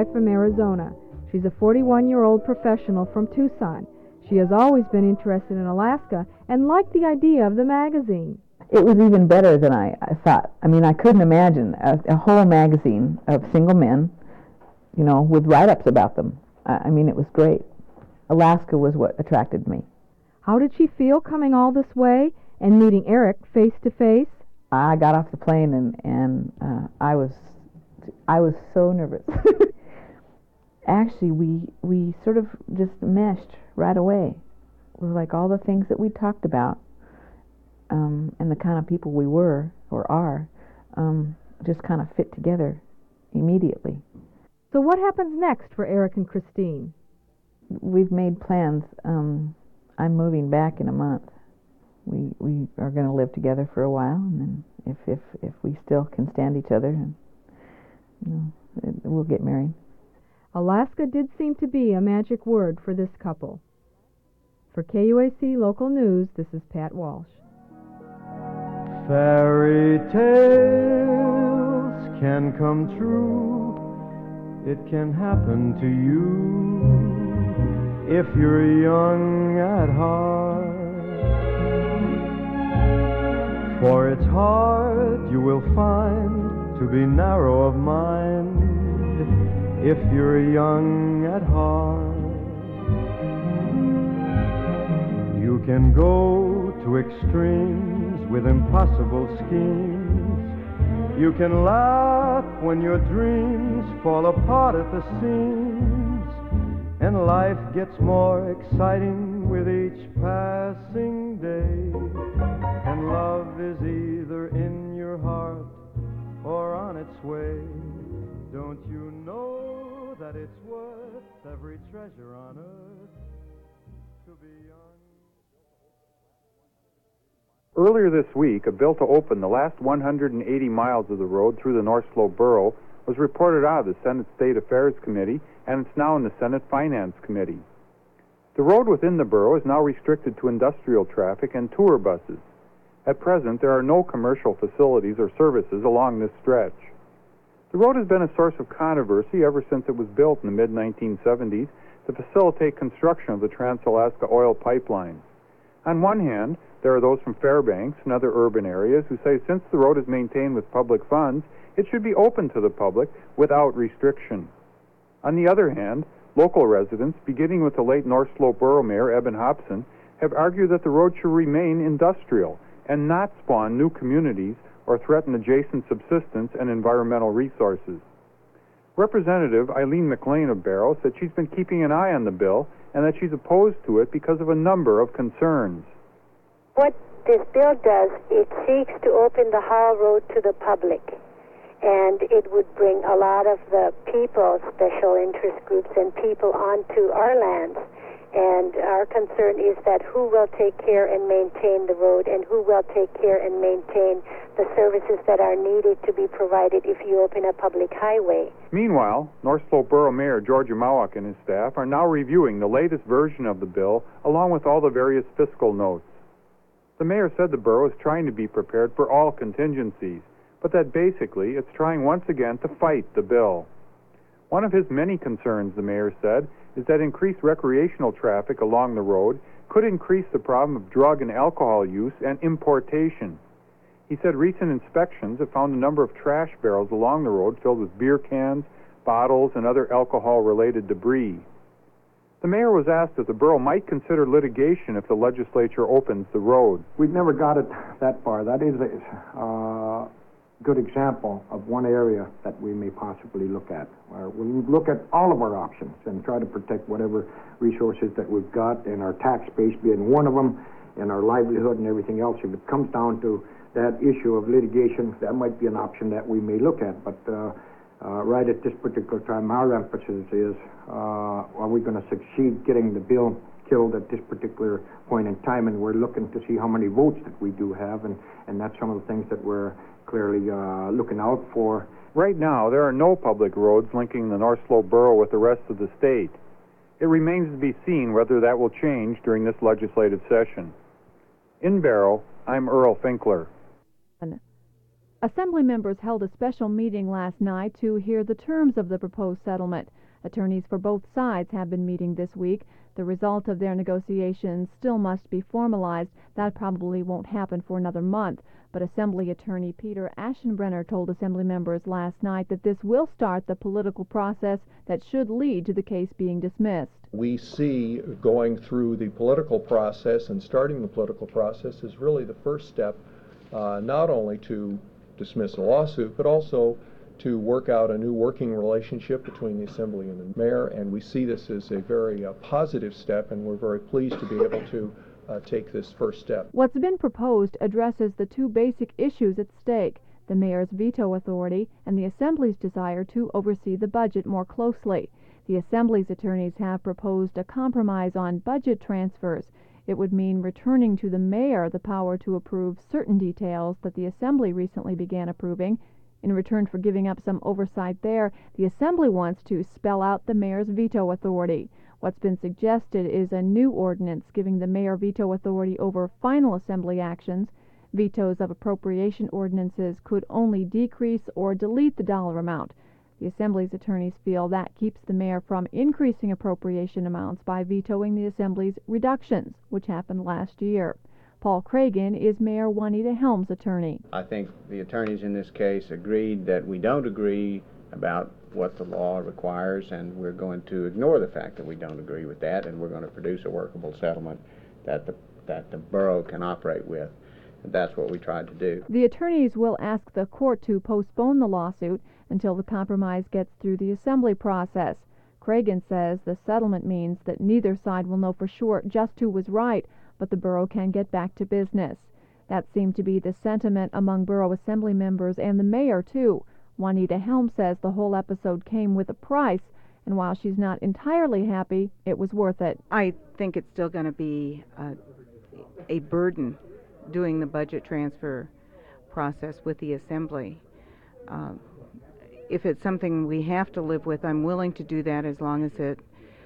wife from Arizona. She's a forty-one-year-old professional from Tucson. She has always been interested in Alaska and liked the idea of the magazine. It was even better than I, I thought. I mean, I couldn't imagine a, a whole magazine of single men, you know, with write-ups about them. I, I mean, it was great. Alaska was what attracted me. How did she feel coming all this way and meeting Eric face to face? I got off the plane and and uh, I was I was so nervous. Actually, we we sort of just meshed right away. It was like all the things that we talked about, um, and the kind of people we were or are, um, just kind of fit together immediately. So what happens next for Eric and Christine? We've made plans. Um, I'm moving back in a month. We we are going to live together for a while, and then if if if we still can stand each other, and you know, we'll get married. Alaska did seem to be a magic word for this couple. For K U A C Local News, this is Pat Walsh. Fairy tales can come true. It can happen to you if you're young at heart. For it's hard, you will find, to be narrow of mind if you're young at heart. You can go to extremes with impossible schemes. You can laugh when your dreams fall apart at the seams. And life gets more exciting with each passing day. And love is either in your heart or on its way. Don't you know that it's worth every treasure on earth to be young? Earlier this week, a bill to open the last one hundred eighty miles of the road through the North Slope Borough was reported out of the Senate State Affairs Committee, and it's now in the Senate Finance Committee. The road within the borough is now restricted to industrial traffic and tour buses. At present, there are no commercial facilities or services along this stretch. The road has been a source of controversy ever since it was built in the mid nineteen seventies to facilitate construction of the Trans-Alaska Oil Pipeline. On one hand, there are those from Fairbanks and other urban areas who say since the road is maintained with public funds, it should be open to the public without restriction. On the other hand, local residents, beginning with the late North Slope Borough Mayor Eben Hobson, have argued that the road should remain industrial and not spawn new communities or threaten adjacent subsistence and environmental resources. Representative Eileen McLean of Barrow said she's been keeping an eye on the bill and that she's opposed to it because of a number of concerns. What this bill does, it seeks to open the Hall Road to the public, and it would bring a lot of the people, special interest groups, and people onto our lands. And our concern is that who will take care and maintain the road, and who will take care and maintain the services that are needed to be provided if you open a public highway. Meanwhile, North Slope Borough Mayor Georgia Mowak and his staff are now reviewing the latest version of the bill along with all the various fiscal notes. The mayor said the borough is trying to be prepared for all contingencies, but that basically it's trying once again to fight the bill. One of his many concerns, the mayor said, is that increased recreational traffic along the road could increase the problem of drug and alcohol use and importation. He said recent inspections have found a number of trash barrels along the road filled with beer cans, bottles, and other alcohol-related debris. The mayor was asked if the borough might consider litigation if the legislature opens the road. We've never got it that far. That is a uh, good example of one area that we may possibly look at. Where we'll look at all of our options and try to protect whatever resources that we've got, and our tax base being one of them, and our livelihood and everything else. If it comes down to that issue of litigation, that might be an option that we may look at. But uh, uh, right at this particular time, our emphasis is, uh, are we going to succeed getting the bill killed at this particular point in time? And we're looking to see how many votes that we do have, and, and that's some of the things that we're clearly uh, looking out for. Right now, there are no public roads linking the North Slope Borough with the rest of the state. It remains to be seen whether that will change during this legislative session. In Barrow, I'm Earl Finkler. Assembly members held a special meeting last night to hear the terms of the proposed settlement. Attorneys for both sides have been meeting this week. The result of their negotiations still must be formalized. That probably won't happen for another month. But Assembly Attorney Peter Aschenbrenner told Assembly members last night that this will start the political process that should lead to the case being dismissed. We see going through the political process and starting the political process is really the first step, uh, not only to dismiss the lawsuit, but also to work out a new working relationship between the Assembly and the mayor, and we see this as a very uh, positive step, and we're very pleased to be able to uh, take this first step. What's been proposed addresses the two basic issues at stake, the mayor's veto authority and the Assembly's desire to oversee the budget more closely. The Assembly's attorneys have proposed a compromise on budget transfers. It would mean returning to the mayor the power to approve certain details that the Assembly recently began approving. In return for giving up some oversight there, the Assembly wants to spell out the mayor's veto authority. What's been suggested is a new ordinance giving the mayor veto authority over final Assembly actions. Vetoes of appropriation ordinances could only decrease or delete the dollar amount. The Assembly's attorneys feel that keeps the mayor from increasing appropriation amounts by vetoing the Assembly's reductions, which happened last year. Paul Cragen is Mayor Juanita Helms' attorney. I think the attorneys in this case agreed that we don't agree about what the law requires, and we're going to ignore the fact that we don't agree with that, and we're going to produce a workable settlement that the, that the borough can operate with. And that's what we tried to do. The attorneys will ask the court to postpone the lawsuit until the compromise gets through the Assembly process. Cragen says the settlement means that neither side will know for sure just who was right, but the borough can get back to business. That seemed to be the sentiment among borough assembly members and the mayor, too. Juanita Helms says the whole episode came with a price, and while she's not entirely happy, it was worth it. I think it's still going to be a, a burden doing the budget transfer process with the Assembly. Um, if it's something we have to live with, I'm willing to do that as long as it,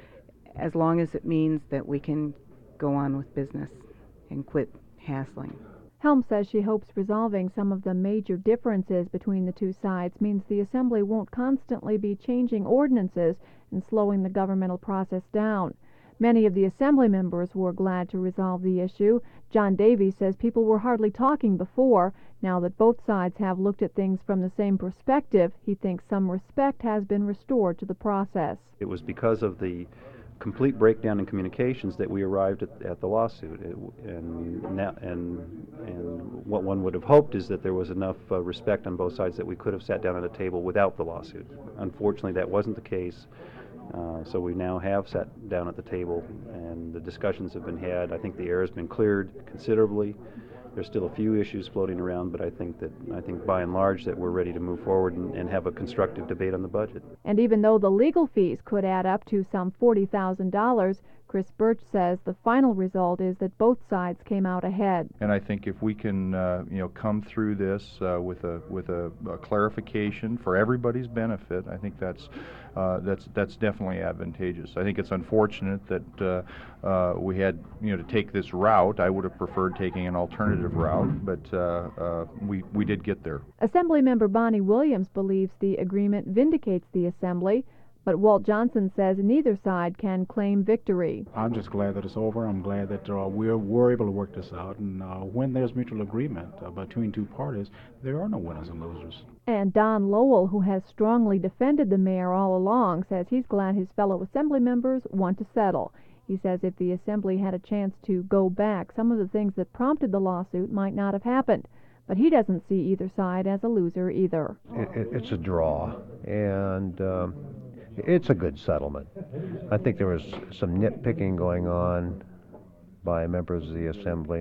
as long as it means that we can go on with business and quit hassling. Helms says she hopes resolving some of the major differences between the two sides means the Assembly won't constantly be changing ordinances and slowing the governmental process down. Many of the Assembly members were glad to resolve the issue. John Davies says people were hardly talking before. Now that both sides have looked at things from the same perspective, he thinks some respect has been restored to the process. It was because of the complete breakdown in communications that we arrived at, at the lawsuit. It, and, now, and, and what one would have hoped is that there was enough uh, respect on both sides that we could have sat down at a table without the lawsuit. Unfortunately, that wasn't the case. Uh, so we now have sat down at the table, and the discussions have been had. I think the air has been cleared considerably. There's still a few issues floating around, but I think that I think by and large that we're ready to move forward and, and have a constructive debate on the budget. And even though the legal fees could add up to some forty thousand dollars, Chris Birch says the final result is that both sides came out ahead. And I think if we can, uh, you know, come through this uh, with a with a, a clarification for everybody's benefit, I think that's uh, that's that's definitely advantageous. I think it's unfortunate that uh, uh, we had, you know, to take this route. I would have preferred taking an alternative route, but uh, uh, we we did get there. Assemblymember Bonnie Williams believes the agreement vindicates the Assembly. But Walt Johnson says neither side can claim victory. I'm just glad that it's over. I'm glad that uh, we're, we're able to work this out. And uh, when there's mutual agreement uh, between two parties, there are no winners and losers. And Don Lowell, who has strongly defended the mayor all along, says he's glad his fellow Assembly members want to settle. He says if the Assembly had a chance to go back, some of the things that prompted the lawsuit might not have happened. But he doesn't see either side as a loser either. It, it, it's a draw, and um, it's a good settlement. I think there was some nitpicking going on by members of the Assembly,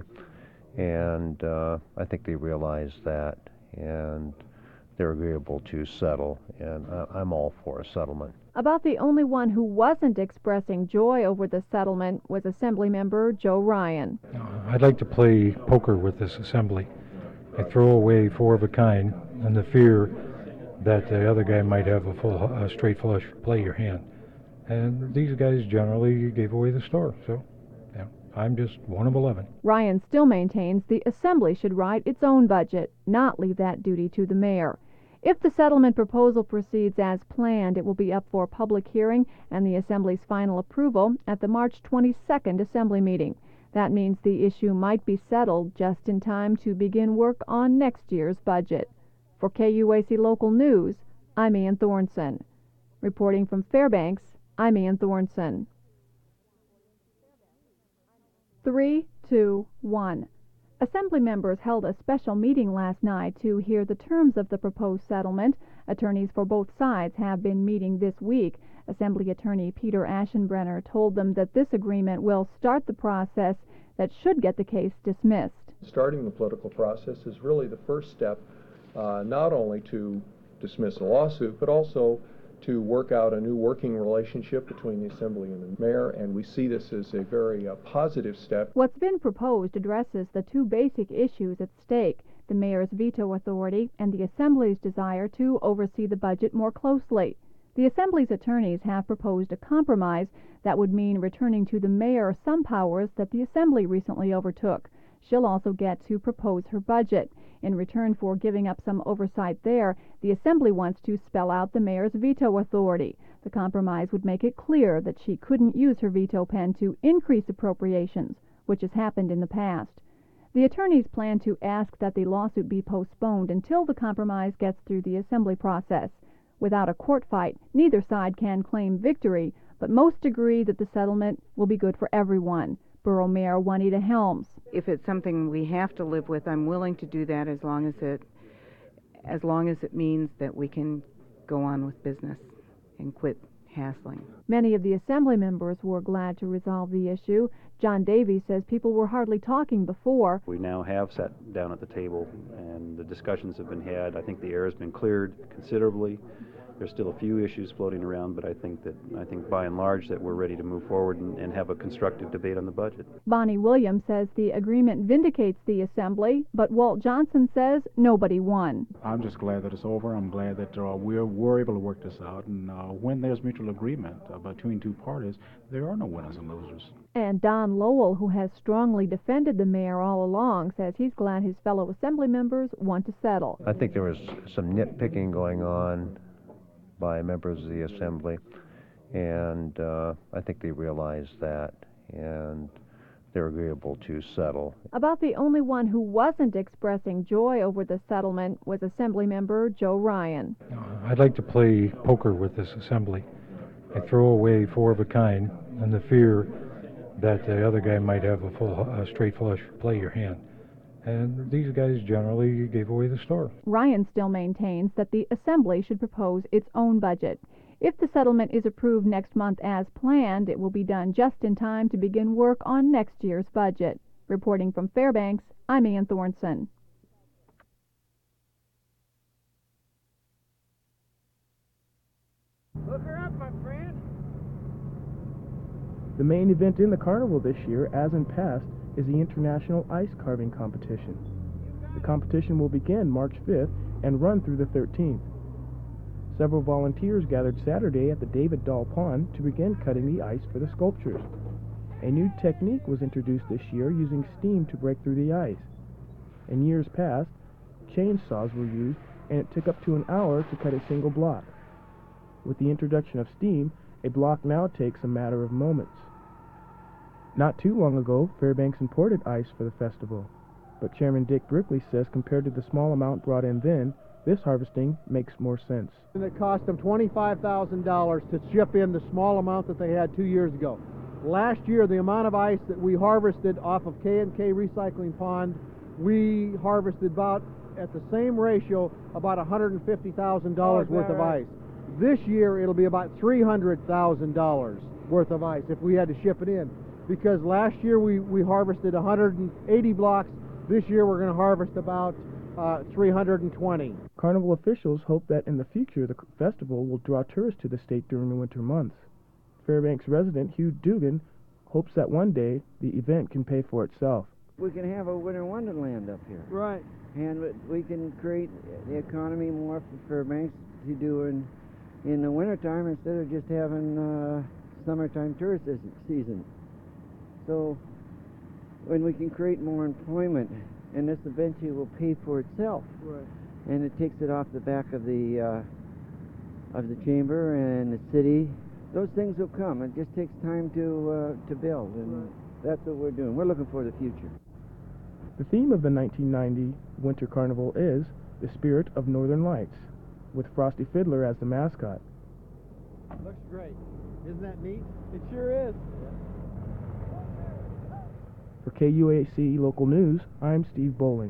and uh, I think they realized that, and they're agreeable to settle, and I, I'm all for a settlement. About the only one who wasn't expressing joy over the settlement was Assemblymember Joe Ryan. Uh, I'd like to play poker with this Assembly. I throw away four of a kind and the fear that the other guy might have a full, a straight flush, play your hand. And these guys generally gave away the store, so yeah, I'm just one of eleven. Ryan still maintains the Assembly should write its own budget, not leave that duty to the mayor. If the settlement proposal proceeds as planned, it will be up for public hearing and the Assembly's final approval at the March twenty-second Assembly meeting. That means the issue might be settled just in time to begin work on next year's budget. For K U A C Local News, I'm Ann Thornson. Reporting from Fairbanks, I'm Ann Thornson. Three, two, one. Assembly members held a special meeting last night to hear the terms of the proposed settlement. Attorneys for both sides have been meeting this week. Assembly Attorney Peter Aschenbrenner told them that this agreement will start the process that should get the case dismissed. Starting the political process is really the first step, uh, not only to dismiss a lawsuit, but also to work out a new working relationship between the Assembly and the mayor, and we see this as a very uh, positive step. What's been proposed addresses the two basic issues at stake, the mayor's veto authority and the Assembly's desire to oversee the budget more closely. The Assembly's attorneys have proposed a compromise that would mean returning to the mayor some powers that the Assembly recently overtook. She'll also get to propose her budget. In return for giving up some oversight there, the Assembly wants to spell out the mayor's veto authority. The compromise would make it clear that she couldn't use her veto pen to increase appropriations, which has happened in the past. The attorneys plan to ask that the lawsuit be postponed until the compromise gets through the Assembly process. Without a court fight, neither side can claim victory, but most agree that the settlement will be good for everyone. Borough Mayor Juanita Helms. If it's something we have to live with, I'm willing to do that as long as it as long as it means that we can go on with business and quit hassling. Many of the Assembly members were glad to resolve the issue. John Davies says people were hardly talking before. We now have sat down at the table and the discussions have been had. I think the air has been cleared considerably. There's still a few issues floating around, but I think that I think by and large that we're ready to move forward and, and have a constructive debate on the budget. Bonnie Williams says the agreement vindicates the Assembly, but Walt Johnson says nobody won. I'm just glad that it's over. I'm glad that uh, we're, we're able to work this out. And uh, when there's mutual agreement uh, between two parties, there are no winners and losers. And Don Lowell, who has strongly defended the mayor all along, says he's glad his fellow Assembly members want to settle. I think there was some nitpicking going on by members of the Assembly, and uh, I think they realize that, and they're agreeable to settle. About the only one who wasn't expressing joy over the settlement was Assembly member Joe Ryan. Uh, I'd like to play poker with this Assembly. I throw away four of a kind and the fear that the other guy might have a full, uh, straight flush, play your hand. And these guys generally gave away the store. Ryan still maintains that the Assembly should propose its own budget. If the settlement is approved next month as planned, it will be done just in time to begin work on next year's budget. Reporting from Fairbanks, I'm Ann Thornson. Look her up, my friend. The main event in the carnival this year, as in past, is the International Ice Carving Competition. The competition will begin March fifth and run through the thirteenth. Several volunteers gathered Saturday at the David Dahl Pond to begin cutting the ice for the sculptures. A new technique was introduced this year using steam to break through the ice. In years past, chainsaws were used and it took up to an hour to cut a single block. With the introduction of steam, a block now takes a matter of moments. Not too long ago, Fairbanks imported ice for the festival, but Chairman Dick Brickley says compared to the small amount brought in then, this harvesting makes more sense. And it cost them twenty-five thousand dollars to ship in the small amount that they had two years ago. Last year, the amount of ice that we harvested off of K and K Recycling Pond, we harvested about, at the same ratio, about one hundred fifty thousand dollars worth of ice. This year, it'll be about three hundred thousand dollars worth of ice if we had to ship it in. Because last year we, we harvested one hundred eighty blocks. This year we're going to harvest about uh, three hundred twenty. Carnival officials hope that in the future the festival will draw tourists to the state during the winter months. Fairbanks resident Hugh Dugan hopes that one day the event can pay for itself. We can have a winter wonderland up here. Right. And we can create the economy more for Fairbanks to do in, in the wintertime instead of just having uh, summertime tourist season. So when we can create more employment, and this eventually will pay for itself. Right. And it takes it off the back of the uh, of the chamber and the city. Those things will come. It just takes time to uh, to build, and right. that's what we're doing. We're looking for the future. The theme of the nineteen ninety Winter Carnival is the Spirit of Northern Lights, with Frosty Fiddler as the mascot. Looks great. Isn't that neat? It sure is. For K U A C Local News, I'm Steve Bowling.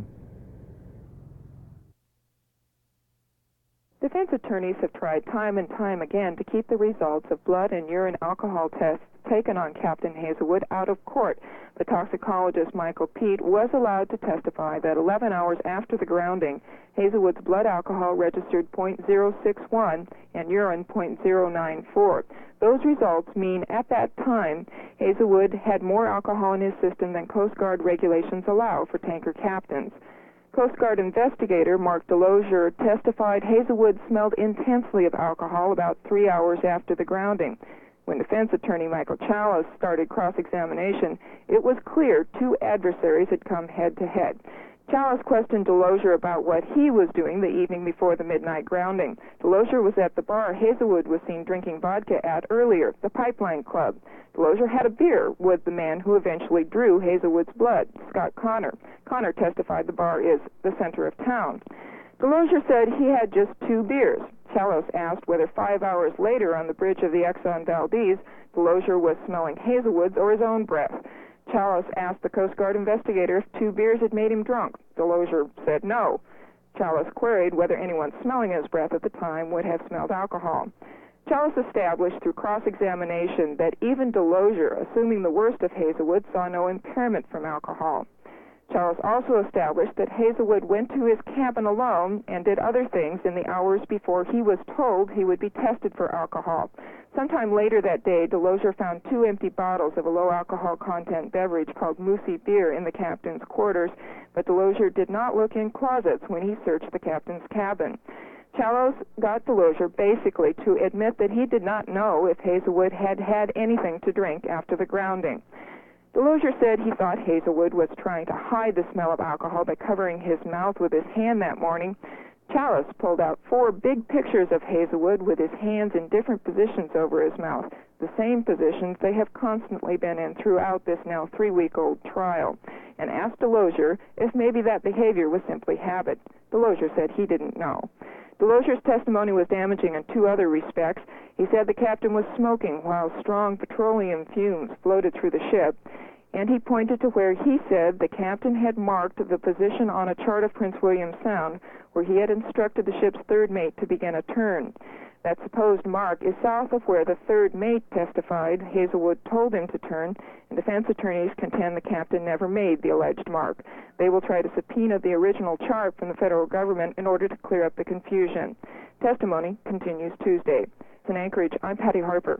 Defense attorneys have tried time and time again to keep the results of blood and urine alcohol tests taken on Captain Hazelwood out of court. The toxicologist Michael Pete was allowed to testify that eleven hours after the grounding, Hazelwood's blood alcohol registered point zero six one and urine point zero nine four. Those results mean at that time Hazelwood had more alcohol in his system than Coast Guard regulations allow for tanker captains. Coast Guard investigator Mark Delosier testified Hazelwood smelled intensely of alcohol about three hours after the grounding. When defense attorney Michael Chalice started cross-examination, it was clear two adversaries had come head-to-head. Chalice questioned Delosier about what he was doing the evening before the midnight grounding. Delosier was at the bar Hazelwood was seen drinking vodka at earlier, the Pipeline Club. Delosier had a beer with the man who eventually drew Hazelwood's blood, Scott Connor. Connor testified the bar is the center of town. Delosier said he had just two beers. Chalice asked whether five hours later on the bridge of the Exxon Valdez, Delosier was smelling Hazelwood's or his own breath. Chalice asked the Coast Guard investigator if two beers had made him drunk. Delosier said no. Chalice queried whether anyone smelling his breath at the time would have smelled alcohol. Chalice established through cross-examination that even Delosier, assuming the worst of Hazelwood, saw no impairment from alcohol. Chalice also established that Hazelwood went to his cabin alone and did other things in the hours before he was told he would be tested for alcohol. Sometime later that day, Delosier found two empty bottles of a low-alcohol content beverage called Moosey beer in the captain's quarters, but Delosier did not look in closets when he searched the captain's cabin. Chalice got Delosier basically to admit that he did not know if Hazelwood had had anything to drink after the grounding. Delosier said he thought Hazelwood was trying to hide the smell of alcohol by covering his mouth with his hand that morning. Chalice pulled out four big pictures of Hazelwood with his hands in different positions over his mouth, the same positions they have constantly been in throughout this now three-week-old trial, and asked Delosier if maybe that behavior was simply habit. Delosier said he didn't know. Delosier's testimony was damaging in two other respects. He said the captain was smoking while strong petroleum fumes floated through the ship, and he pointed to where he said the captain had marked the position on a chart of Prince William Sound where he had instructed the ship's third mate to begin a turn. That supposed mark is south of where the third mate testified Hazelwood told him to turn, and defense attorneys contend the captain never made the alleged mark. They will try to subpoena the original chart from the federal government in order to clear up the confusion. Testimony continues Tuesday. In Anchorage, I'm Patty Harper.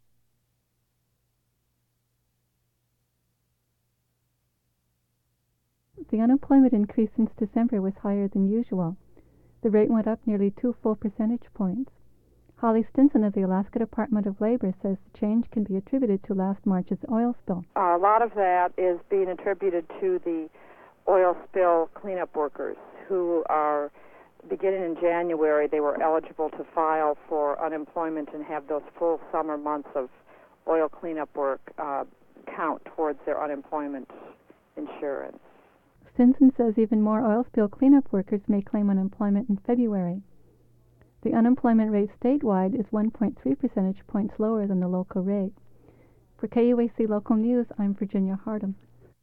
The unemployment increase since December was higher than usual. The rate went up nearly two full percentage points. Holly Stinson of the Alaska Department of Labor says the change can be attributed to last March's oil spill. Uh, a lot of that is being attributed to the oil spill cleanup workers who are, beginning in January, they were eligible to file for unemployment and have those full summer months of oil cleanup work uh, count towards their unemployment insurance. Stinson says even more oil spill cleanup workers may claim unemployment in February. The unemployment rate statewide is one point three percentage points lower than the local rate. For K U A C Local News, I'm Virginia Hardam.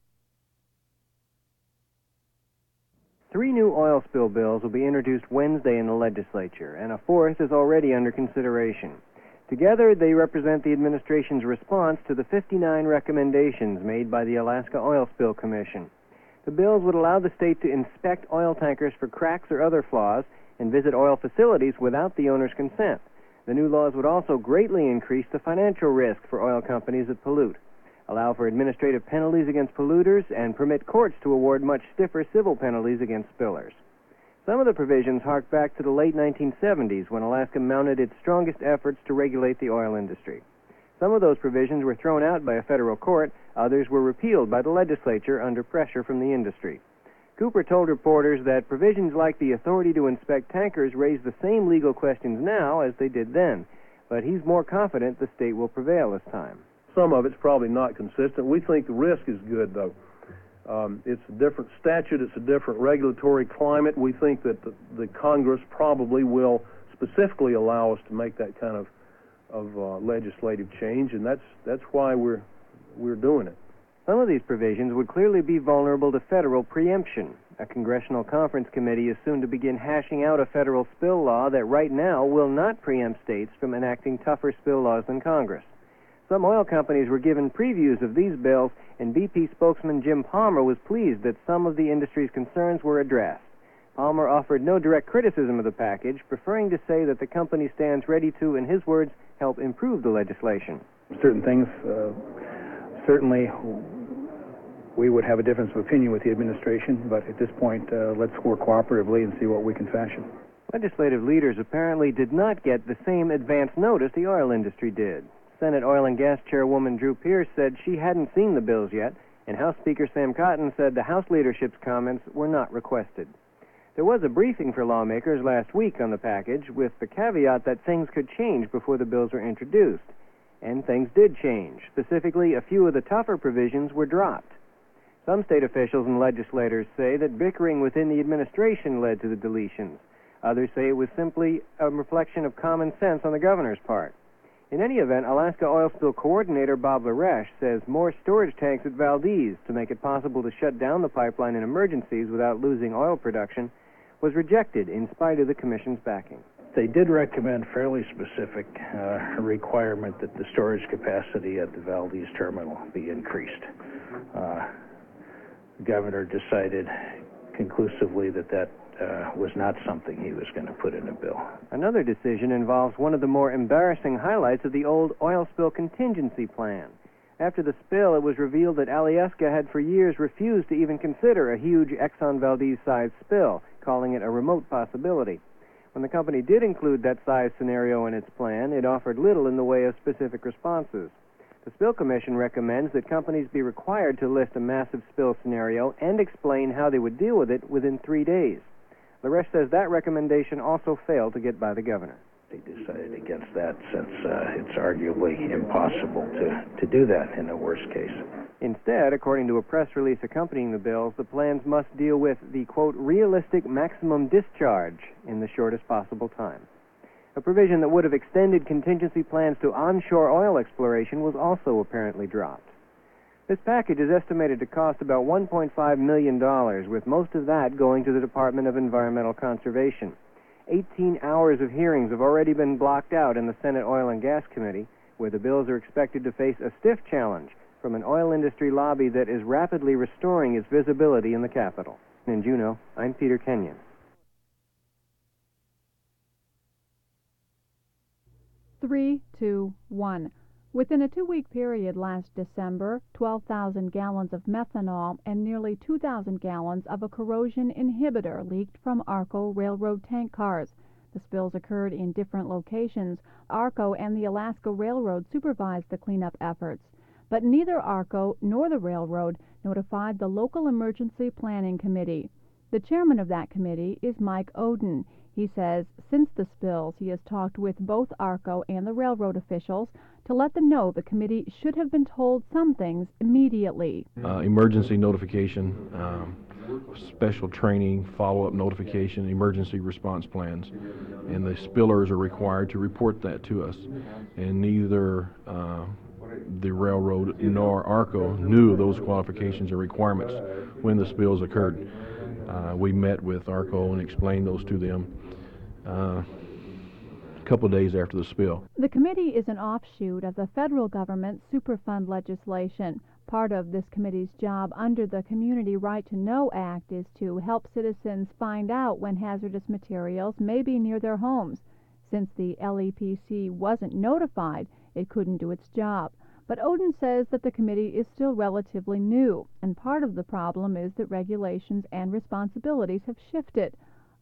Three new oil spill bills will be introduced Wednesday in the legislature, and a fourth is already under consideration. Together, they represent the administration's response to the fifty-nine recommendations made by the Alaska Oil Spill Commission. The bills would allow the state to inspect oil tankers for cracks or other flaws and visit oil facilities without the owner's consent. The new laws would also greatly increase the financial risk for oil companies that pollute, allow for administrative penalties against polluters, and permit courts to award much stiffer civil penalties against spillers. Some of the provisions hark back to the late nineteen seventies when Alaska mounted its strongest efforts to regulate the oil industry. Some of those provisions were thrown out by a federal court. Others were repealed by the legislature under pressure from the industry. Cooper told reporters that provisions like the authority to inspect tankers raise the same legal questions now as they did then, but he's more confident the state will prevail this time. Some of it's probably not consistent. We think the risk is good, though. Um, it's a different statute. It's a different regulatory climate. We think that the, the Congress probably will specifically allow us to make that kind of, of uh, legislative change, and that's, that's why we're, we're doing it. Some of these provisions would clearly be vulnerable to federal preemption. A congressional conference committee is soon to begin hashing out a federal spill law that right now will not preempt states from enacting tougher spill laws than Congress. Some oil companies were given previews of these bills, and B P spokesman Jim Palmer was pleased that some of the industry's concerns were addressed. Palmer offered no direct criticism of the package, preferring to say that the company stands ready to, in his words, help improve the legislation. Certain things, uh, certainly we would have a difference of opinion with the administration, but at this point, uh, let's work cooperatively and see what we can fashion. Legislative leaders apparently did not get the same advance notice the oil industry did. Senate Oil and Gas Chairwoman Drew Pierce said she hadn't seen the bills yet, and House Speaker Sam Cotton said the House leadership's comments were not requested. There was a briefing for lawmakers last week on the package, with the caveat that things could change before the bills were introduced. And things did change. Specifically, a few of the tougher provisions were dropped. Some state officials and legislators say that bickering within the administration led to the deletions. Others say it was simply a reflection of common sense on the governor's part. In any event, Alaska Oil Spill Coordinator Bob Laresh says more storage tanks at Valdez to make it possible to shut down the pipeline in emergencies without losing oil production was rejected in spite of the commission's backing. They did recommend fairly specific uh, requirement that the storage capacity at the Valdez terminal be increased. Uh, the governor decided conclusively that that uh, was not something he was going to put in a bill. Another decision involves one of the more embarrassing highlights of the old oil spill contingency plan. After the spill, it was revealed that Alyeska had for years refused to even consider a huge Exxon Valdez-sized spill, calling it a remote possibility. When the company did include that size scenario in its plan, it offered little in the way of specific responses. The Spill Commission recommends that companies be required to list a massive spill scenario and explain how they would deal with it within three days. Laresh says that recommendation also failed to get by the governor. They decided against that since uh, it's arguably impossible to, to do that in the worst case. Instead, according to a press release accompanying the bills, the plans must deal with the, quote, realistic maximum discharge in the shortest possible time. A provision that would have extended contingency plans to onshore oil exploration was also apparently dropped. This package is estimated to cost about one point five million dollars, with most of that going to the Department of Environmental Conservation. eighteen hours of hearings have already been blocked out in the Senate Oil and Gas Committee, where the bills are expected to face a stiff challenge from an oil industry lobby that is rapidly restoring its visibility in the Capitol. In Juneau, I'm Peter Kenyon. Three, two, one. Within a two-week period last December, twelve thousand gallons of methanol and nearly two thousand gallons of a corrosion inhibitor leaked from ARCO railroad tank cars. The spills occurred in different locations. ARCO and the Alaska Railroad supervised the cleanup efforts, but neither ARCO nor the railroad notified the local emergency planning committee. The chairman of that committee is Mike Oden. He says since the spills he has talked with both ARCO and the railroad officials to let them know the committee should have been told some things immediately. Uh, emergency notification, um, special training, follow-up notification, emergency response plans, and the spillers are required to report that to us. And neither uh, the railroad nor ARCO knew of those qualifications and requirements when the spills occurred. Uh, we met with ARCO and explained those to them uh, a couple of days after the spill. The committee is an offshoot of the federal government's Superfund legislation. Part of this committee's job under the Community Right to Know Act is to help citizens find out when hazardous materials may be near their homes. Since the L E P C wasn't notified, it couldn't do its job. But Oden says that the committee is still relatively new, and part of the problem is that regulations and responsibilities have shifted.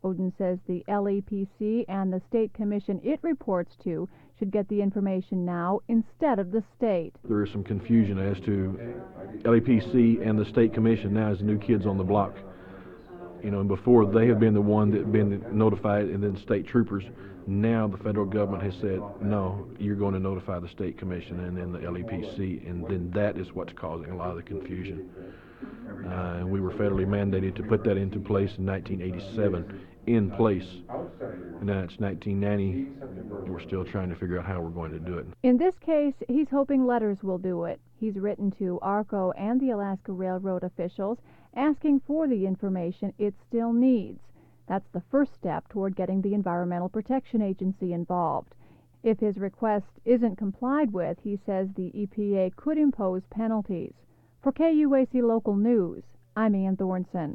Odin says the L E P C and the state commission it reports to should get the information now instead of the state. There is some confusion as to L E P C and the state commission now as the new kids on the block. You know, and before they have been the one that had been notified, and then state troopers. Now the federal government has said, no, you're going to notify the state commission and then the L E P C, and then that is what's causing a lot of the confusion. Uh, and we were federally mandated to put that into place in nineteen eighty-seven, in place. And now it's nineteen ninety, and we're still trying to figure out how we're going to do it. In this case, he's hoping letters will do it. He's written to ARCO and the Alaska Railroad officials asking for the information it still needs. That's the first step toward getting the Environmental Protection Agency involved. If his request isn't complied with, he says the E P A could impose penalties. For K U A C Local News, I'm Ann Thornton.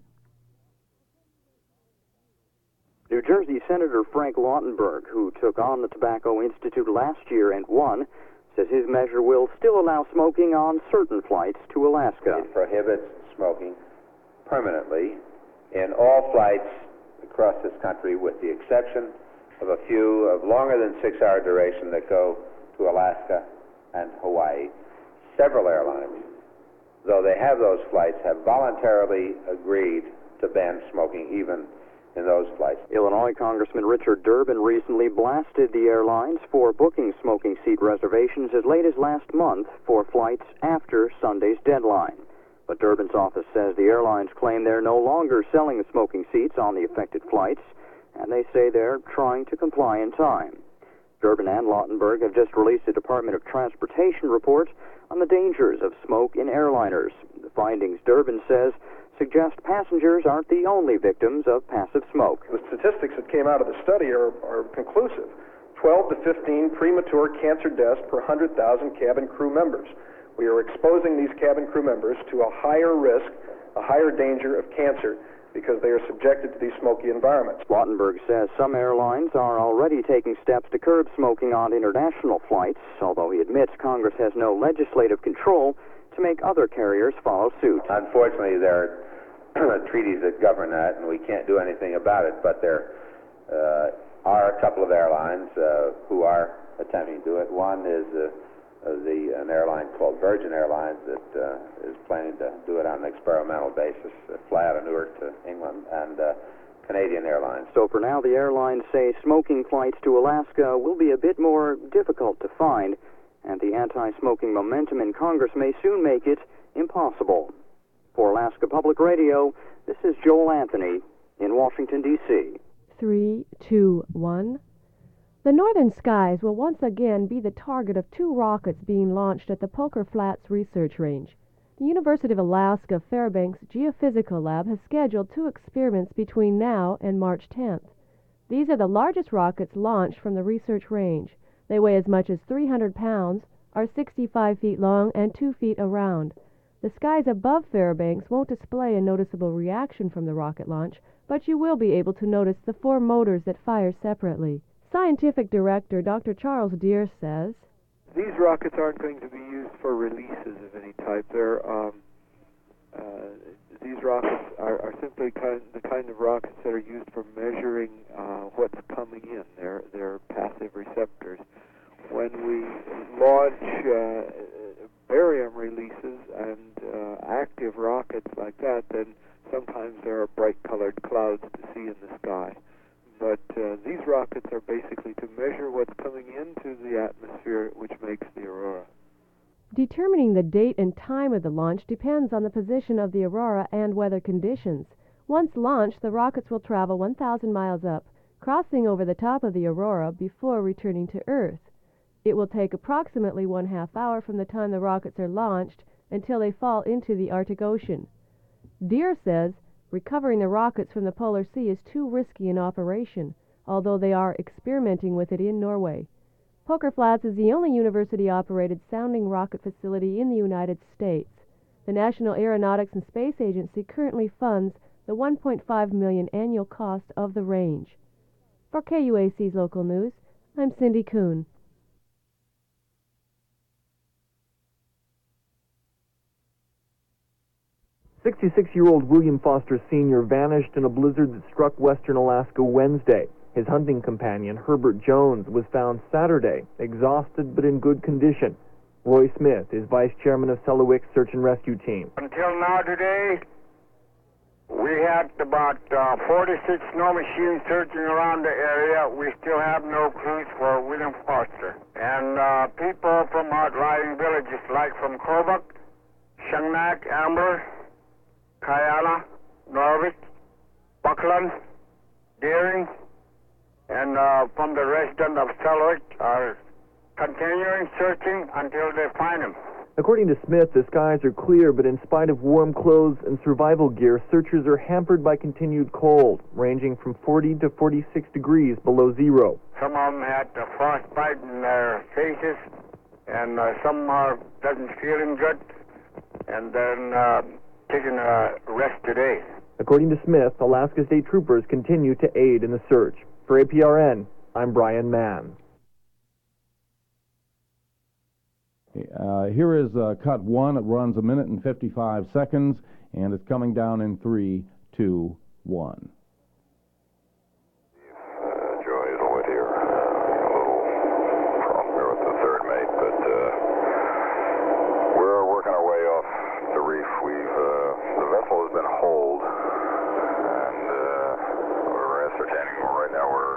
New Jersey Senator Frank Lautenberg, who took on the Tobacco Institute last year and won, says his measure will still allow smoking on certain flights to Alaska. It prohibits smoking permanently in all flights across this country, with the exception of a few of longer than six-hour duration that go to Alaska and Hawaii. Several airlines, though they have those flights, have voluntarily agreed to ban smoking even in those flights. Illinois Congressman Richard Durbin recently blasted the airlines for booking smoking seat reservations as late as last month for flights after Sunday's deadline. But Durbin's office says the airlines claim they're no longer selling the smoking seats on the affected flights, and they say they're trying to comply in time. Durbin and Lautenberg have just released a Department of Transportation report on the dangers of smoke in airliners. The findings, Durbin says, suggest passengers aren't the only victims of passive smoke. The statistics that came out of the study are, are conclusive. twelve to fifteen premature cancer deaths per one hundred thousand cabin crew members. We are exposing these cabin crew members to a higher risk, a higher danger of cancer, because they are subjected to these smoky environments. Lautenberg says some airlines are already taking steps to curb smoking on international flights, although he admits Congress has no legislative control to make other carriers follow suit. Unfortunately, there are treaties that govern that, and we can't do anything about it, but there uh, are a couple of airlines uh, who are attempting to do it. One is uh, the an airline called Virgin Airlines that uh, is planning to do it on an experimental basis, uh, fly out of Newark to England, and uh, Canadian Airlines. So for now, the airlines say smoking flights to Alaska will be a bit more difficult to find, and the anti-smoking momentum in Congress may soon make it impossible. For Alaska Public Radio, this is Joel Anthony in Washington, D C Three, two, one. The northern skies will once again be the target of two rockets being launched at the Poker Flats Research Range. The University of Alaska Fairbanks Geophysical Lab has scheduled two experiments between now and March tenth. These are the largest rockets launched from the research range. They weigh as much as three hundred pounds, are sixty-five feet long, and two feet around. The skies above Fairbanks won't display a noticeable reaction from the rocket launch, but you will be able to notice the four motors that fire separately. Scientific Director Doctor Charles Deere says, these rockets aren't going to be used for releases of any type. They're, um, uh, these rockets are, are simply kind, the kind of rockets that are used for measuring uh, what's coming in. They're, they're passive receptors. When we launch uh, barium releases and uh, active rockets like that, then sometimes there are bright-colored clouds to see in the sky. But uh, these rockets are basically to measure what's coming into the atmosphere, which makes the aurora. Determining the date and time of the launch depends on the position of the aurora and weather conditions. Once launched, the rockets will travel one thousand miles up, crossing over the top of the aurora before returning to Earth. It will take approximately one half hour from the time the rockets are launched until they fall into the Arctic Ocean. Deere says recovering the rockets from the polar sea is too risky an operation, although they are experimenting with it in Norway. Poker Flats is the only university-operated sounding rocket facility in the United States. The National Aeronautics and Space Agency currently funds the one point five million dollars annual cost of the range. For K U A C's Local News, I'm Cindy Kuhn. sixty-six-year-old William Foster Senior vanished in a blizzard that struck western Alaska Wednesday. His hunting companion, Herbert Jones, was found Saturday, exhausted but in good condition. Roy Smith is vice chairman of Selawik's search and rescue team. Until now today, we had about uh, forty-six snow machines searching around the area. We still have no clues for William Foster. And uh, people from outlying villages like from Kobuk, Shangnak, Ambler, Kayana, Norwich, Buckland, Deering, and uh, from the resident of Selawik are continuing searching until they find him. According to Smith, the skies are clear, but in spite of warm clothes and survival gear, searchers are hampered by continued cold, ranging from forty to forty-six degrees below zero. Some of them had uh, frostbite in their faces, and uh, some are doesn't feeling good, and then uh, taking a rest today. According to Smith, Alaska State Troopers continue to aid in the search. For A P R N, I'm Brian Mann. Uh, here is uh, cut one. It runs a minute and fifty-five seconds, and it's coming down in three, two, one. Uh, Joe Hazelwood here. Uh, a little problem here with the third mate, but uh, we're working our way off the reef. We've uh, the vessel has been holed, and uh, we're ascertaining right now. We're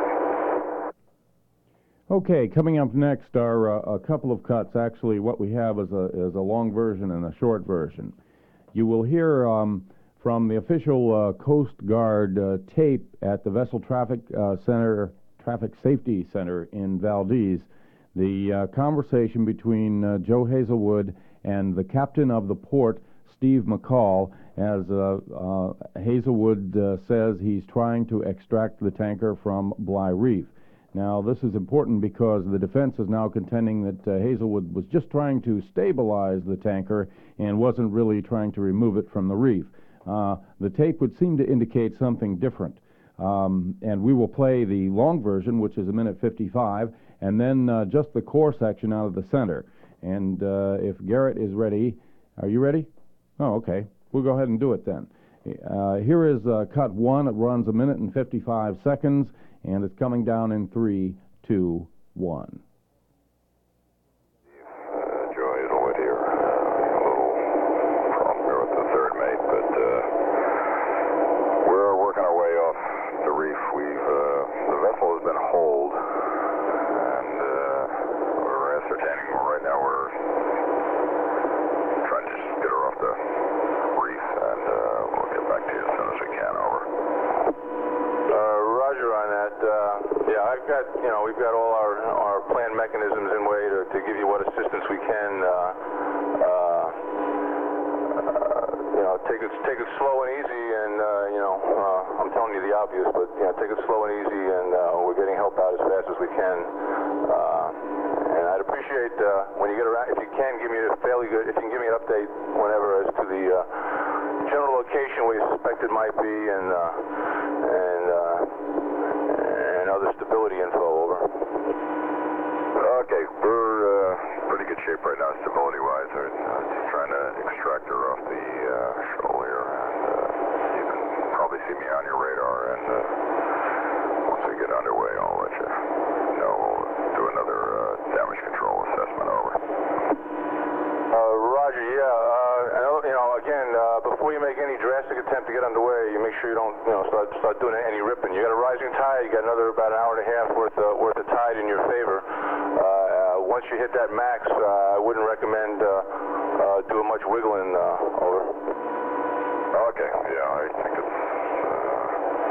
Okay, coming up next are uh, a couple of cuts. Actually, what we have is a, is a long version and a short version. You will hear um, from the official uh, Coast Guard uh, tape at the Vessel Traffic uh, Center, Traffic Safety Center in Valdez, the uh, conversation between uh, Joe Hazelwood and the captain of the port, Steve McCall, as uh, uh, Hazelwood uh, says he's trying to extract the tanker from Bly Reef. Now, this is important because the defense is now contending that uh, Hazelwood was just trying to stabilize the tanker and wasn't really trying to remove it from the reef. Uh, the tape would seem to indicate something different. Um, and we will play the long version, which is a minute fifty-five, and then uh, just the core section out of the center. And uh, if Garrett is ready, are you ready? Oh, okay. We'll go ahead and do it then. Uh, here is uh, cut one. It runs a minute and fifty-five seconds. And it's coming down in three, two, one. Uh, Joe Hazelwood here. Uh, a little problem here with the third mate, but uh, we're working our way off the reef. We've uh, the vessel has been holed, and uh, we're ascertaining right now. We're trying to just get her off the reef, and uh, we'll get back to you as soon as we can. Over. Roger on that. Uh, yeah, I've got, you know, we've got all our our planned mechanisms in way to, to give you what assistance we can. Uh, uh, you know, take it take it slow and easy, and uh, you know, uh, I'm telling you the obvious, but you know, take it slow and easy, and uh, we're getting help out as fast as we can. Uh, and I'd appreciate uh, when you get around, if you can, give me a fairly good, if you can give me an update whenever as to the uh, general location where you suspect it might be, and uh, and uh, and other stability info. Over. Okay, we're uh, pretty good shape right now, stability-wise. We're uh, just trying to extract her off the uh, shoal here, and uh, you can probably see me on your radar. And uh, once we get underway, I'll let you know. We'll do another uh, damage control assessment. Over. Uh, Roger. Yeah. Uh, and, you know, again, uh, before you make any drastic attempt to get underway, you make sure you don't, you know, start start doing any ripping. You got a rising tide. You got another about an hour and a half worth uh, worth of tide in your favor. Uh, uh, once you hit that max, uh, I wouldn't recommend uh, uh, doing much wiggling. Uh, over. Okay. Yeah, I think it's uh,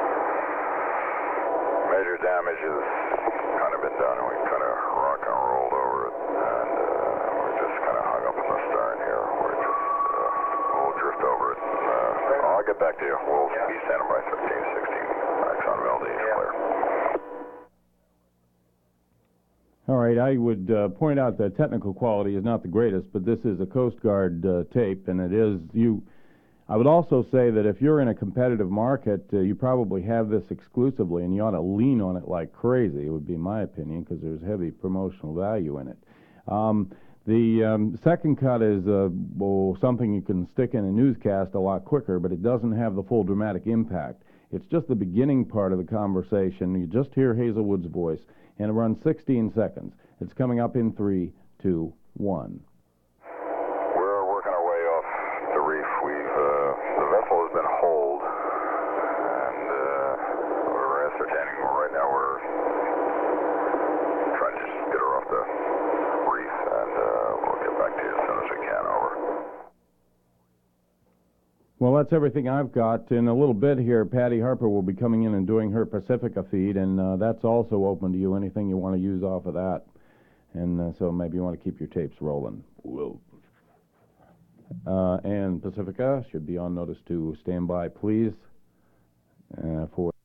major damage has kind of been done, and we kind of rock and rolled over it, and uh, we're just kind of hung up in the stern here. We're just uh, we'll drift over it. And, uh, I'll get back to you. We'll be standing by fifteen sixteen. Exxon Valdez, clear. All right, I would uh, point out that technical quality is not the greatest, but this is a Coast Guard uh, tape, and it is you. I would also say that if you're in a competitive market, uh, you probably have this exclusively, and you ought to lean on it like crazy. It would be my opinion, because there's heavy promotional value in it. Um, The um, second cut is uh, well, something you can stick in a newscast a lot quicker, but it doesn't have the full dramatic impact. It's just the beginning part of the conversation. You just hear Hazelwood's voice, and it runs sixteen seconds. It's coming up in three, two, one. We're working our way off the reef. We've uh, the vessel has been holed, and uh, we're ascertaining right now. We're trying to just get her off the reef, and uh, we'll get back to you as soon as we can. Over. Well, that's everything I've got. In a little bit here, Patty Harper will be coming in and doing her Pacifica feed, and uh, that's also open to you, anything you want to use off of that. And uh, so maybe you want to keep your tapes rolling. Whoa. Uh, and Pacifica should be on notice to stand by, please, uh, for